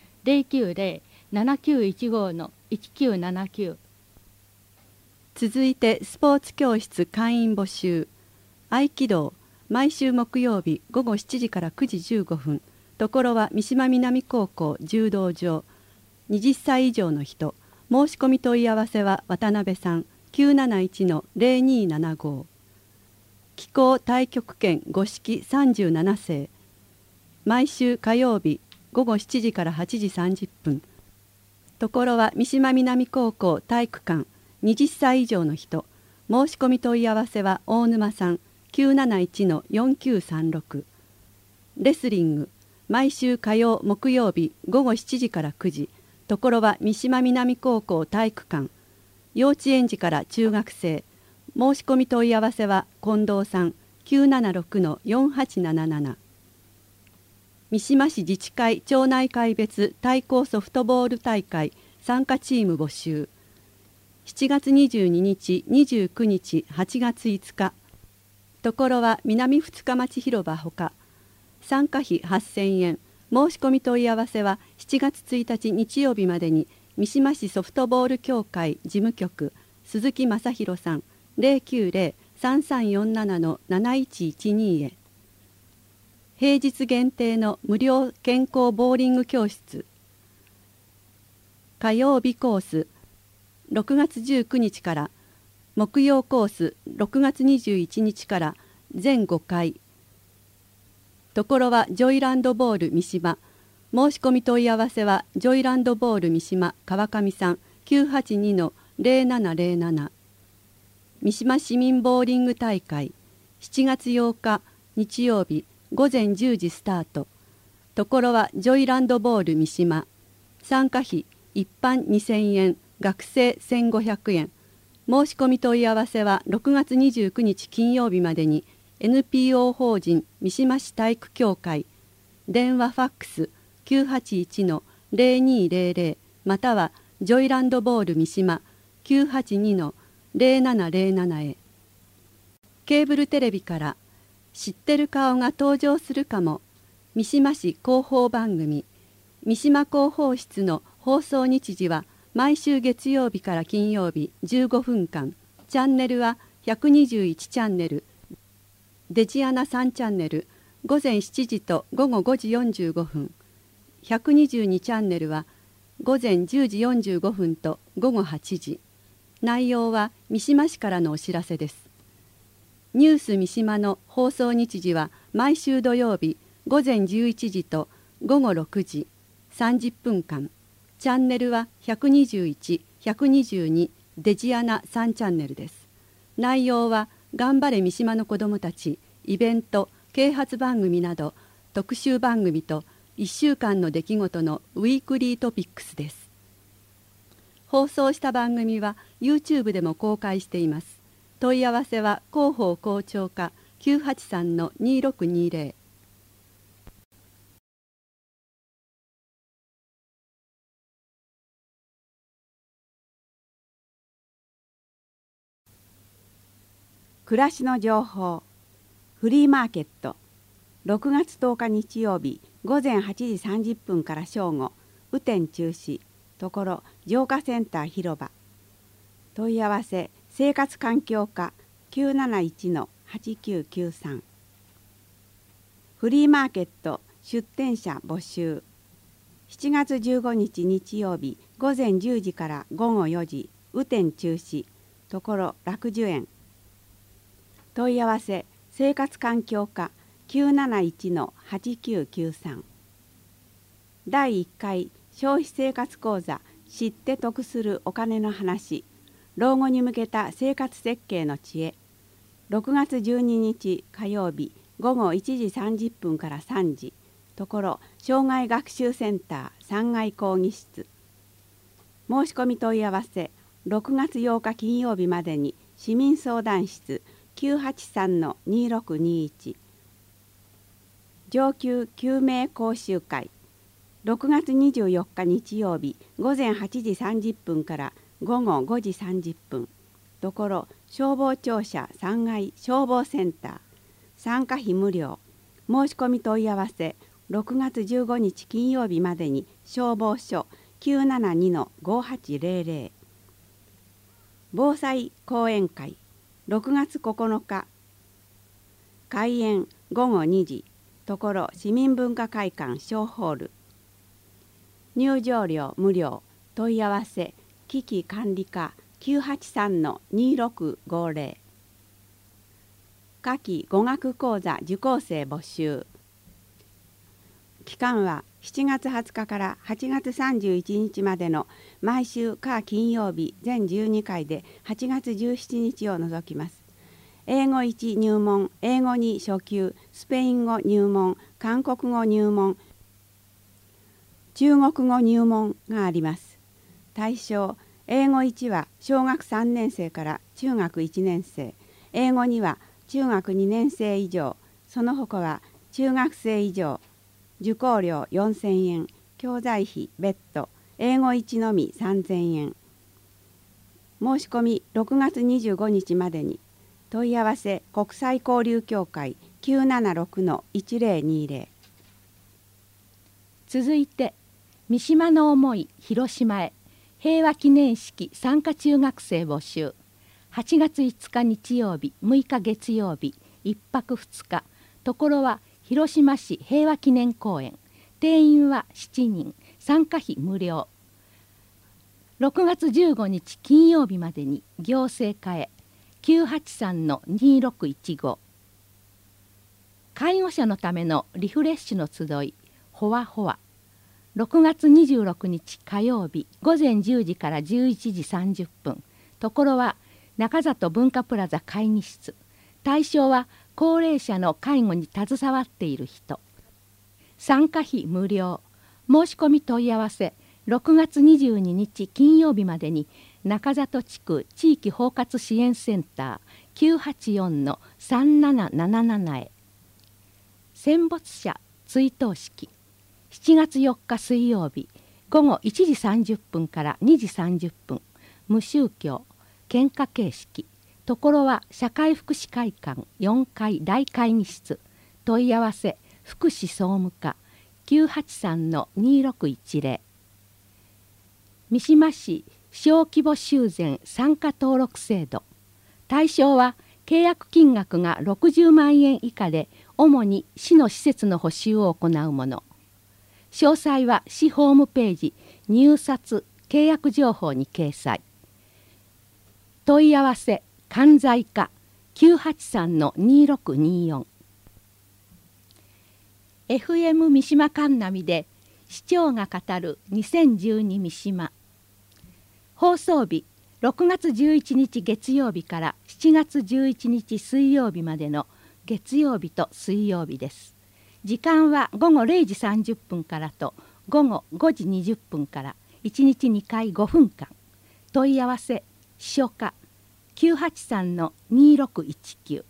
[SPEAKER 4] 090-7915-1979。
[SPEAKER 1] 続いてスポーツ教室会員募集。合気道毎週木曜日午後7時から9時15分。ところは三島南高校柔道場。20歳以上の人。申し込み問い合わせは渡辺さん 971-0275。気候太極拳五式37世。毎週火曜日午後7時から8時30分。ところは三島南高校体育館。20歳以上の人。申し込み問い合わせは大沼さん 971-4936。レスリング毎週火曜木曜日午後7時から9時。ところは三島南高校体育館。幼稚園児から中学生。申し込み問い合わせは近藤さん 976-4877。三島市自治会町内会別対抗ソフトボール大会参加チーム募集。7月22日29日8月5日。ところは南二日町広場ほか。参加費8000円。申し込み問い合わせは7月1日日曜日までに三島市ソフトボール協会事務局鈴木正弘さん 090-3347-7112 へ。平日限定の無料健康ボーリング教室。火曜日コース6月19日から。木曜コース6月21日から全5回。ところはジョイランドボール三島。申し込み問い合わせはジョイランドボール三島川上さん 982-0707。三島市民ボーリング大会7月8日日曜日午前10時スタート。ところはジョイランドボール三島。参加費一般2000円学生1500円。申し込み問い合わせは6月29日金曜日までに NPO 法人三島市体育協会。電話ファックス 981-0200 またはジョイランドボール三島 982-0707 へ。ケーブルテレビから知ってる顔が登場するかも。三島市広報番組三島広報室の放送日時は毎週月曜日から金曜日15分間、チャンネルは121チャンネル、デジアナ3チャンネル、午前7時と午後5時45分、122チャンネルは午前10時45分と午後8時。内容は三島市からのお知らせです。ニュース三島の放送日時は毎週土曜日午前11時と午後6時30分間。チャンネルは121、122、デジアナ3チャンネルです。内容は頑張れ三島の子どもたち、イベント、啓発番組など特集番組と1週間の出来事のウィークリートピックスです。放送した番組は YouTube でも公開しています。問い合わせは広報校長課 983-2620。
[SPEAKER 3] 暮らしの情報。フリーマーケット。6月10日日曜日午前8時30分から正午、雨天中止。ところ浄化センター広場。問い合わせ生活環境課 971-8993。フリーマーケット出店者募集。7月15日日曜日午前10時から午後4時、雨天中止。ところ楽寿園。問い合わせ生活環境課 971-8993。第1回消費生活講座知って得するお金の話、老後に向けた生活設計の知恵。6月12日火曜日午後1時30分から3時。ところ障害学習センター3階講義室。申し込み問い合わせ6月8日金曜日までに市民相談室 983-2621。上級救命講習会。6月24日日曜日午前8時30分から午後5時30分。ところ消防庁舎3階消防センター。参加費無料。申し込み問い合わせ6月15日金曜日までに消防署 972-5800。防災講演会。6月9日開演午後2時。ところ市民文化会館小ホール。入場料無料。問い合わせ危機管理課 983-2650。夏季語学講座受講生募集。期間は7月20日から8月31日までの毎週火金曜日全12回で8月17日を除きます。英語1入門、英語2初級、スペイン語入門、韓国語入門、中国語入門があります。対象、英語1は小学3年生から中学1年生、英語2は中学2年生以上、その他は中学生以上。受講料4000円、教材費別途、英語1のみ3000円。申し込み6月25日までに。問い合わせ国際交流協会 976-1020。
[SPEAKER 4] 続いて三島の思い広島へ平和記念式参加中学生募集。8月5日日曜日6日月曜日1泊2日。ところは広島市平和記念公園。定員は7人。参加費無料。6月15日金曜日までに行政課へ 983-2615。介護者のためのリフレッシュの集いほわほわ。6月26日火曜日午前10時から11時30分。ところは中里文化プラザ会議室。対象は高齢者の介護に携わっている人。参加費無料。申し込み問い合わせ6月22日金曜日までに中里地区地域包括支援センター 984-3777 へ。戦没者追悼式。7月4日水曜日午後1時30分から2時30分。無宗教献花形式。ところは社会福祉会館4階大会議室。問い合わせ福祉総務課 983-2610。三島市小規模修繕参加登録制度。対象は契約金額が60万円以下で、主に市の施設の補修を行うもの。詳細は市ホームページ入札契約情報に掲載。問い合わせ関西課 983-2624。FM 三島神波で市長が語る2012三島。放送日6月11日月曜日から7月11日水曜日までの月曜日と水曜日です。時間は午後0時30分からと午後5時20分から1日2回5分間。問い合わせ秘書課 983-2619。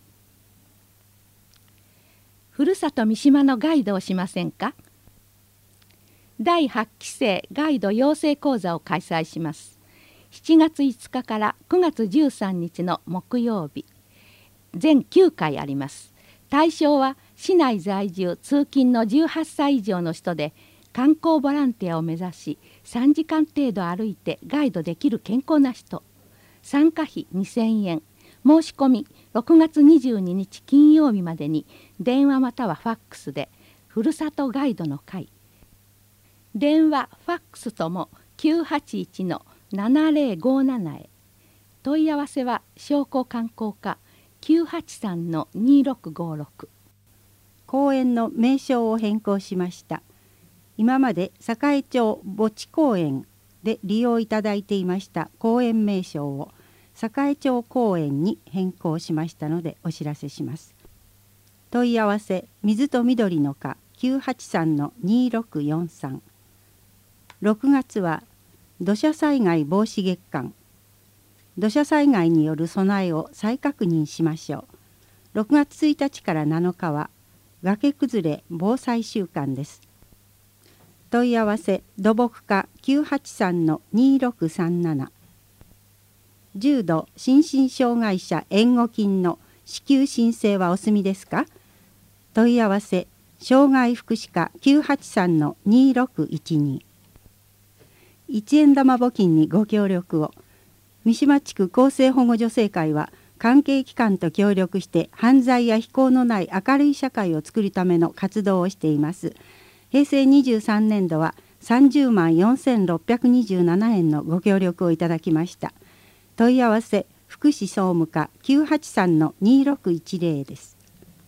[SPEAKER 4] ふるさと三島のガイドをしませんか。第8期生ガイド養成講座を開催します。7月5日から9月13日の木曜日。全9回あります。対象は市内在住通勤の18歳以上の人で、観光ボランティアを目指し3時間程度歩いてガイドできる健康な人。参加費2000円。申し込み6月22日金曜日までに電話またはファックスでふるさとガイドの会。電話ファックスとも981-7057へ。問い合わせは商工観光課 983-2656。
[SPEAKER 5] 公園の名称を変更しました。今まで栄町墓地公園で利用いただいていました公園名称を栄町公園に変更しましたのでお知らせします。問い合わせ水と緑の課 983-2643。6月は土砂災害防止月間。土砂災害による備えを再確認しましょう。6月1日から7日は崖崩れ防災週間です。問い合わせ土木課 983-2637。重度心身障害者援護金の支給申請はお済みですか。問い合わせ障害福祉課 983-2612。1円玉募金にご協力を。三島地区更生保護助成会は関係機関と協力して犯罪や非行のない明るい社会を作るための活動をしています。平成23年度は30万4627円のご協力をいただきました。問い合わせ福祉総務課 983-2610 です。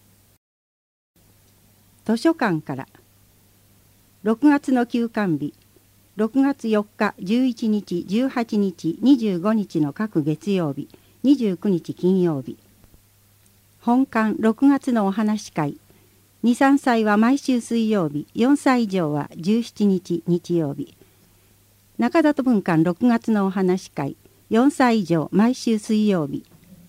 [SPEAKER 5] 図書館から6月の休館日6月4日11日18日25日の各月曜日29日金曜日。本館6月のお話会。2、3歳は毎週水曜日、4歳以上は17日日曜日。中里文館6月のお話会。4歳以上毎週水曜日。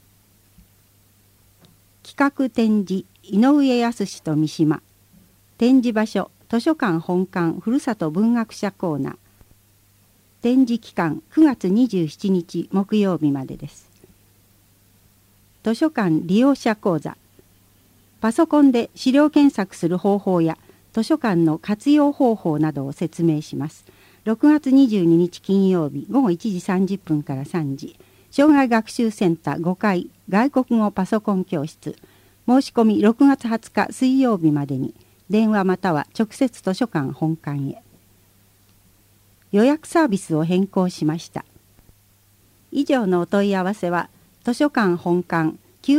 [SPEAKER 5] 企画展示井上康と三島。展示場所図書館本館ふるさと文学者コーナー。展示期間9月27日木曜日までです。図書館利用者講座。パソコンで資料検索する方法や図書館の活用方法などを説明します。6月22日金曜日午後1時30分から3時。障害学習センター5階外国語パソコン教室。申し込み6月20日水曜日までに電話または直接図書館本館へ。予約サービスを変更しました。以上のお問い合わせは図書館本館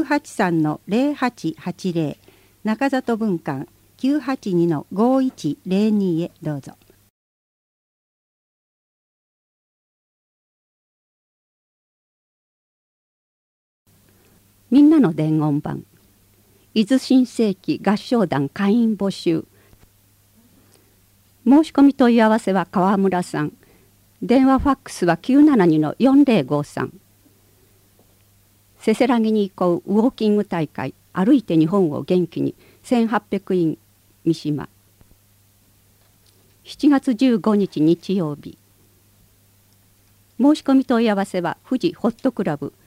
[SPEAKER 5] 983-0880 中里文館 982-5102 へどうぞ。
[SPEAKER 6] みんなの伝言板。伊豆新世紀合唱団会員募集。申し込み問い合わせは川村さん。電話ファックスは 972-4053。せせらぎに行こうウォーキング大会歩いて日本を元気に1800院三島。7月15日日曜日。申し込み問い合わせは富士ホットクラブ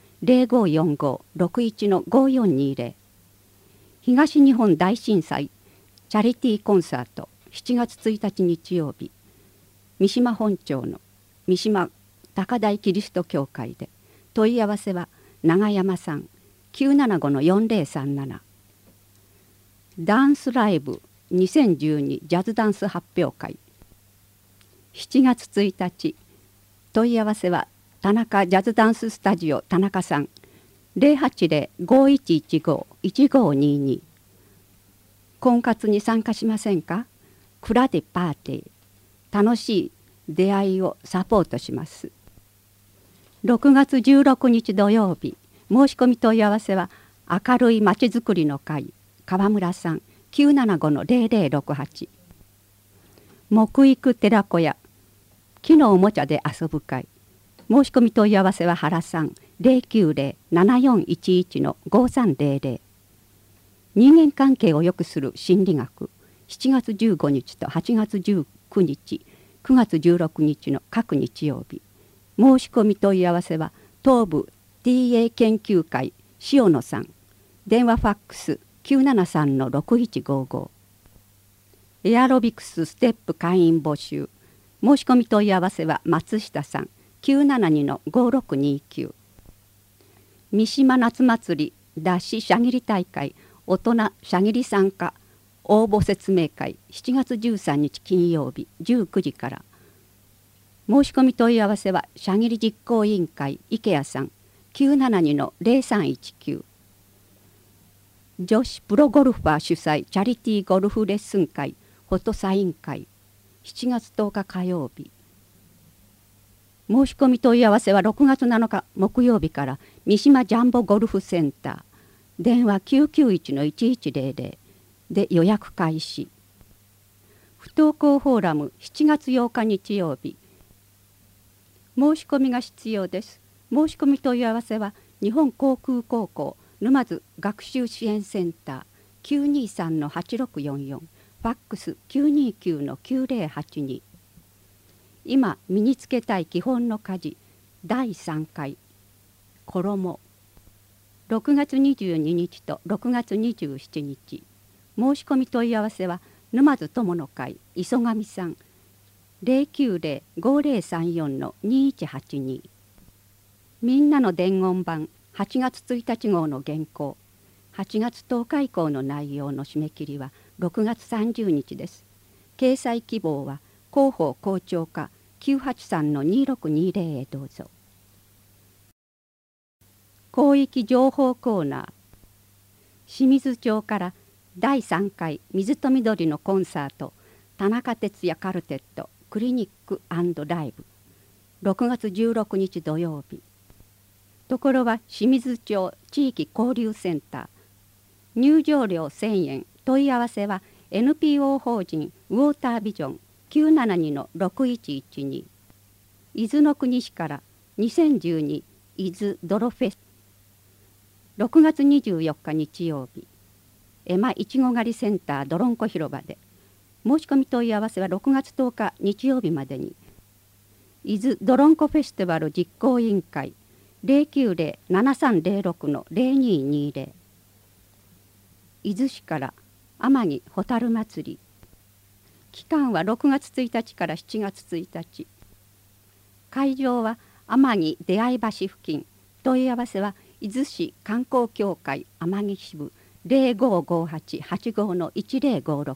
[SPEAKER 6] 0545-61-5420。東日本大震災チャリティーコンサート。 7月1日日曜日、三島本町の三島高台キリスト教会で、問い合わせは長山さん 975-4037。ダンスライブ2012ジャズダンス発表会、7月1日、問い合わせは田中ジャズダンススタジオ田中さん 080-5115-1522。婚活に参加しませんか？クラデパーティー、楽しい出会いをサポートします。6月16日土曜日、申し込み問い合わせは明るいまちづくりの会川村さん 975-0068。木育寺子屋、木のおもちゃで遊ぶ会、申し込み問い合わせは原さん 090-7411-5300。人間関係を良くする心理学、7月15日と8月19日、9月16日の各日曜日。申し込み問い合わせは東部 TA 研究会塩野さん、電話ファックス 973-6155。エアロビクスステップ会員募集、申し込み問い合わせは松下さん 972-5629。三島夏祭りだししゃぎり大会大人しゃぎり参加応募説明会、7月13日金曜日19時から。申し込み問い合わせはしゃぎり実行委員会池谷さん 972-0319。女子プロゴルファー主催チャリティーゴルフレッスン会フォトサイン会、7月10日火曜日。申し込み問い合わせは6月7日木曜日から三島ジャンボゴルフセンター、電話 991-1100 で予約開始。不登校フォーラム7月8日日曜日。申し込みが必要です。申し込み問い合わせは日本航空高校沼津学習支援センター 923-8644、ファックス 929-9082。今身につけたい基本の家事第3回衣、6月22日と6月27日。申し込み問い合わせは沼津友の会磯上さん 090-5034-2182。みんなの伝言板8月1日号の原稿、8月10日以降の内容の締め切りは6月30日です。掲載希望は広報校長課 983-2620 へどうぞ。広域情報コーナー、清水町から第3回水と緑のコンサート田中哲也カルテットクリニック&ライブ、6月16日土曜日。ところは清水町地域交流センター、入場料1000円、問い合わせは NPO 法人ウォータービジョン 972-6112。伊豆の国市から2012伊豆泥フェス、6月24日日曜日。江間いちご狩りセンターどろんこ広場で。申し込み問い合わせは6月10日日曜日までに。伊豆どろんこフェスティバル実行委員会 090-7306-0220。伊豆市から天城ホタル祭り、期間は6月1日から7月1日。会場は天城出会い橋付近。問い合わせは伊豆市観光協会天城支部 055885-1056。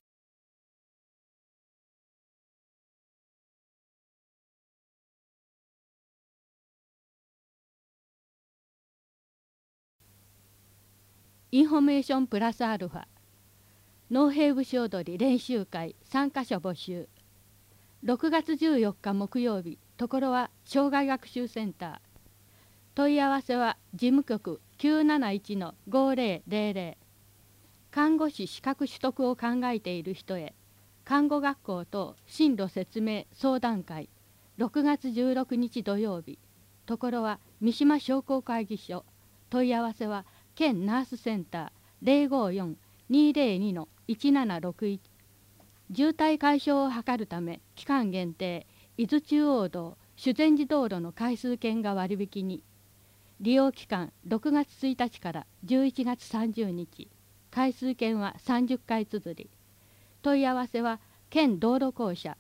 [SPEAKER 4] インフォメーションプラスアルファ、農兵節踊り練習会参加者募集。6月14日木曜日、ところは障害学習センター。問い合わせは事務局 971-5000。看護師資格取得を考えている人へ、看護学校等進路説明相談会、6月16日土曜日。ところは三島商工会議所。問い合わせは県ナースセンター 054-202-1761。渋滞解消を図るため期間限定伊豆中央道修善寺道路の回数券が割引に。利用期間6月1日から11月30日。回数券は30回綴り。
[SPEAKER 7] 問い合わせは県道路公社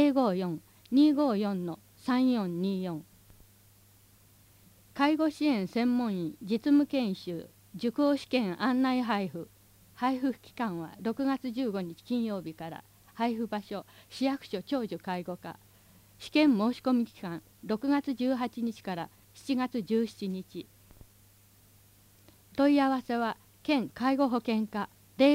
[SPEAKER 7] 054-254-3424。介護支援専門員実務研修受講試験案内配布期間は6月15日金曜日から、配布場所市役所長寿介護課。試験申し込み期間6月18日から7月17日。問い合わせは県介護保険課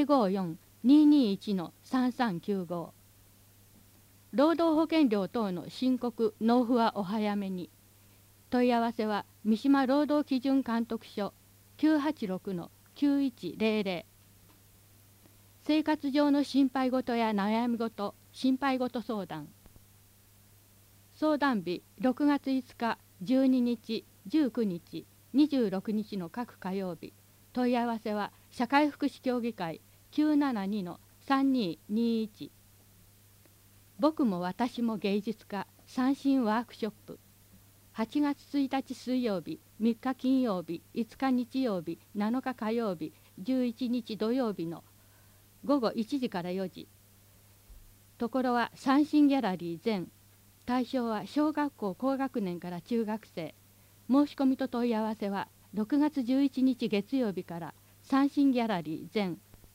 [SPEAKER 7] 054-221-3395。労働保険料等の申告納付はお早めに。問い合わせは三島労働基準監督署986-9100。生活上の心配事や悩み事、心配事相談。相談日6月5日、12日、19日、26日の各火曜日。問い合わせは社会福祉協議会972-3221。僕も私も芸術家三振ワークショップ。8月1日水曜日、3日金曜日、5日日曜日、7日火曜日、11日土曜日の午後1時から4時。ところは三振ギャラリー全。対象は小学校高学年から中学生。申し込みと問い合わせは6月11日月曜日から、三振ギャラリー全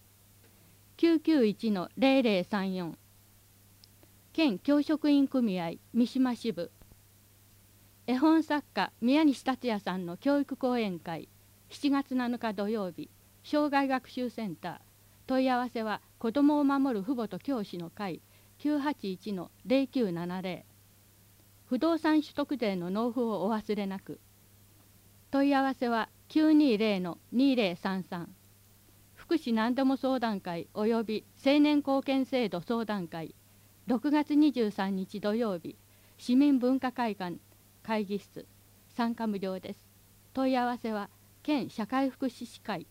[SPEAKER 7] 991-0034。県教職員組合三島支部。絵本作家宮西達也さんの教育講演会7月7日土曜日、障害学習センター。問い合わせは子どもを守る父母と教師の会 981-0970。不動産取得税の納付をお忘れなく。問い合わせは 920-2033。福祉何でも相談会および青年貢献制度相談会6月23日土曜日、市民文化会館会議室。参加無料です。問い合わせは県社会福祉士会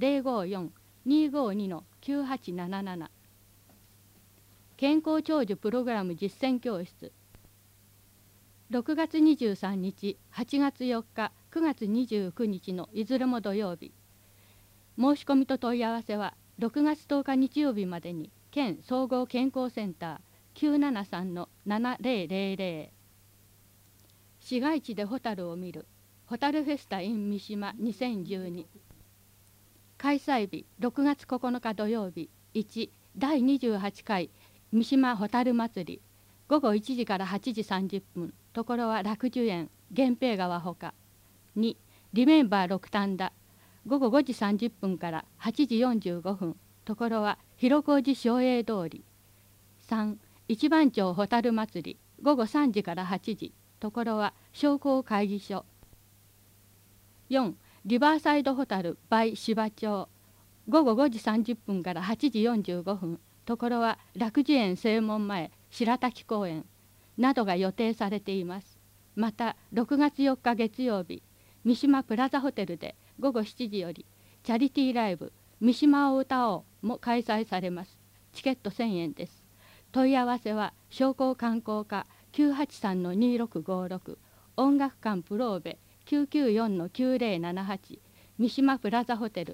[SPEAKER 7] 054-252-9877。健康長寿プログラム実践教室。6月23日、8月4日、9月29日のいずれも土曜日。申し込みと問い合わせは6月10日日曜日までに県総合健康センター 973-7000。市街地でホタルを見るホタルフェスタ in 三島2012。開催日6月9日土曜日。1、第28回三島ホタル祭り。午後1時から8時30分。ところは楽寿園源平川ほか。2、リメンバー六反田。午後5時30分から8時45分。ところは広小路松栄通り。3、一番町ホタル祭り。午後3時から8時。ところは商工会議所。4、リバーサイドホタル by 芝町。午後5時30分から8時45分。ところは楽寿園正門前白滝公園などが予定されています。また6月4日月曜日、三島プラザホテルで午後7時よりチャリティーライブ三島を歌おうも開催されます。チケット1000円です。問い合わせは商工観光課 983-2656、音楽館プローベ 994-9078、三島プラザホテル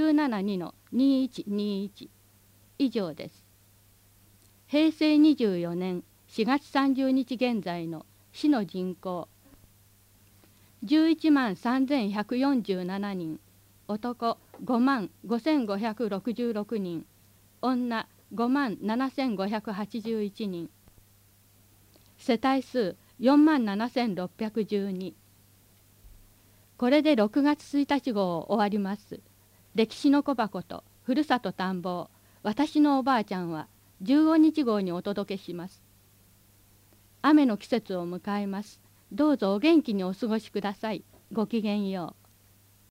[SPEAKER 7] 972-2121。以上です。平成24年4月30日現在の市の人口11万3147人、男5万5566人、女5万7581人、世帯数4万7612。これで6月1日号を終わります。歴史の小箱とふるさと探訪、私のおばあちゃんは15日号にお届けします。雨の季節を迎えます。どうぞお元気にお過ごしください。ごきげんよう。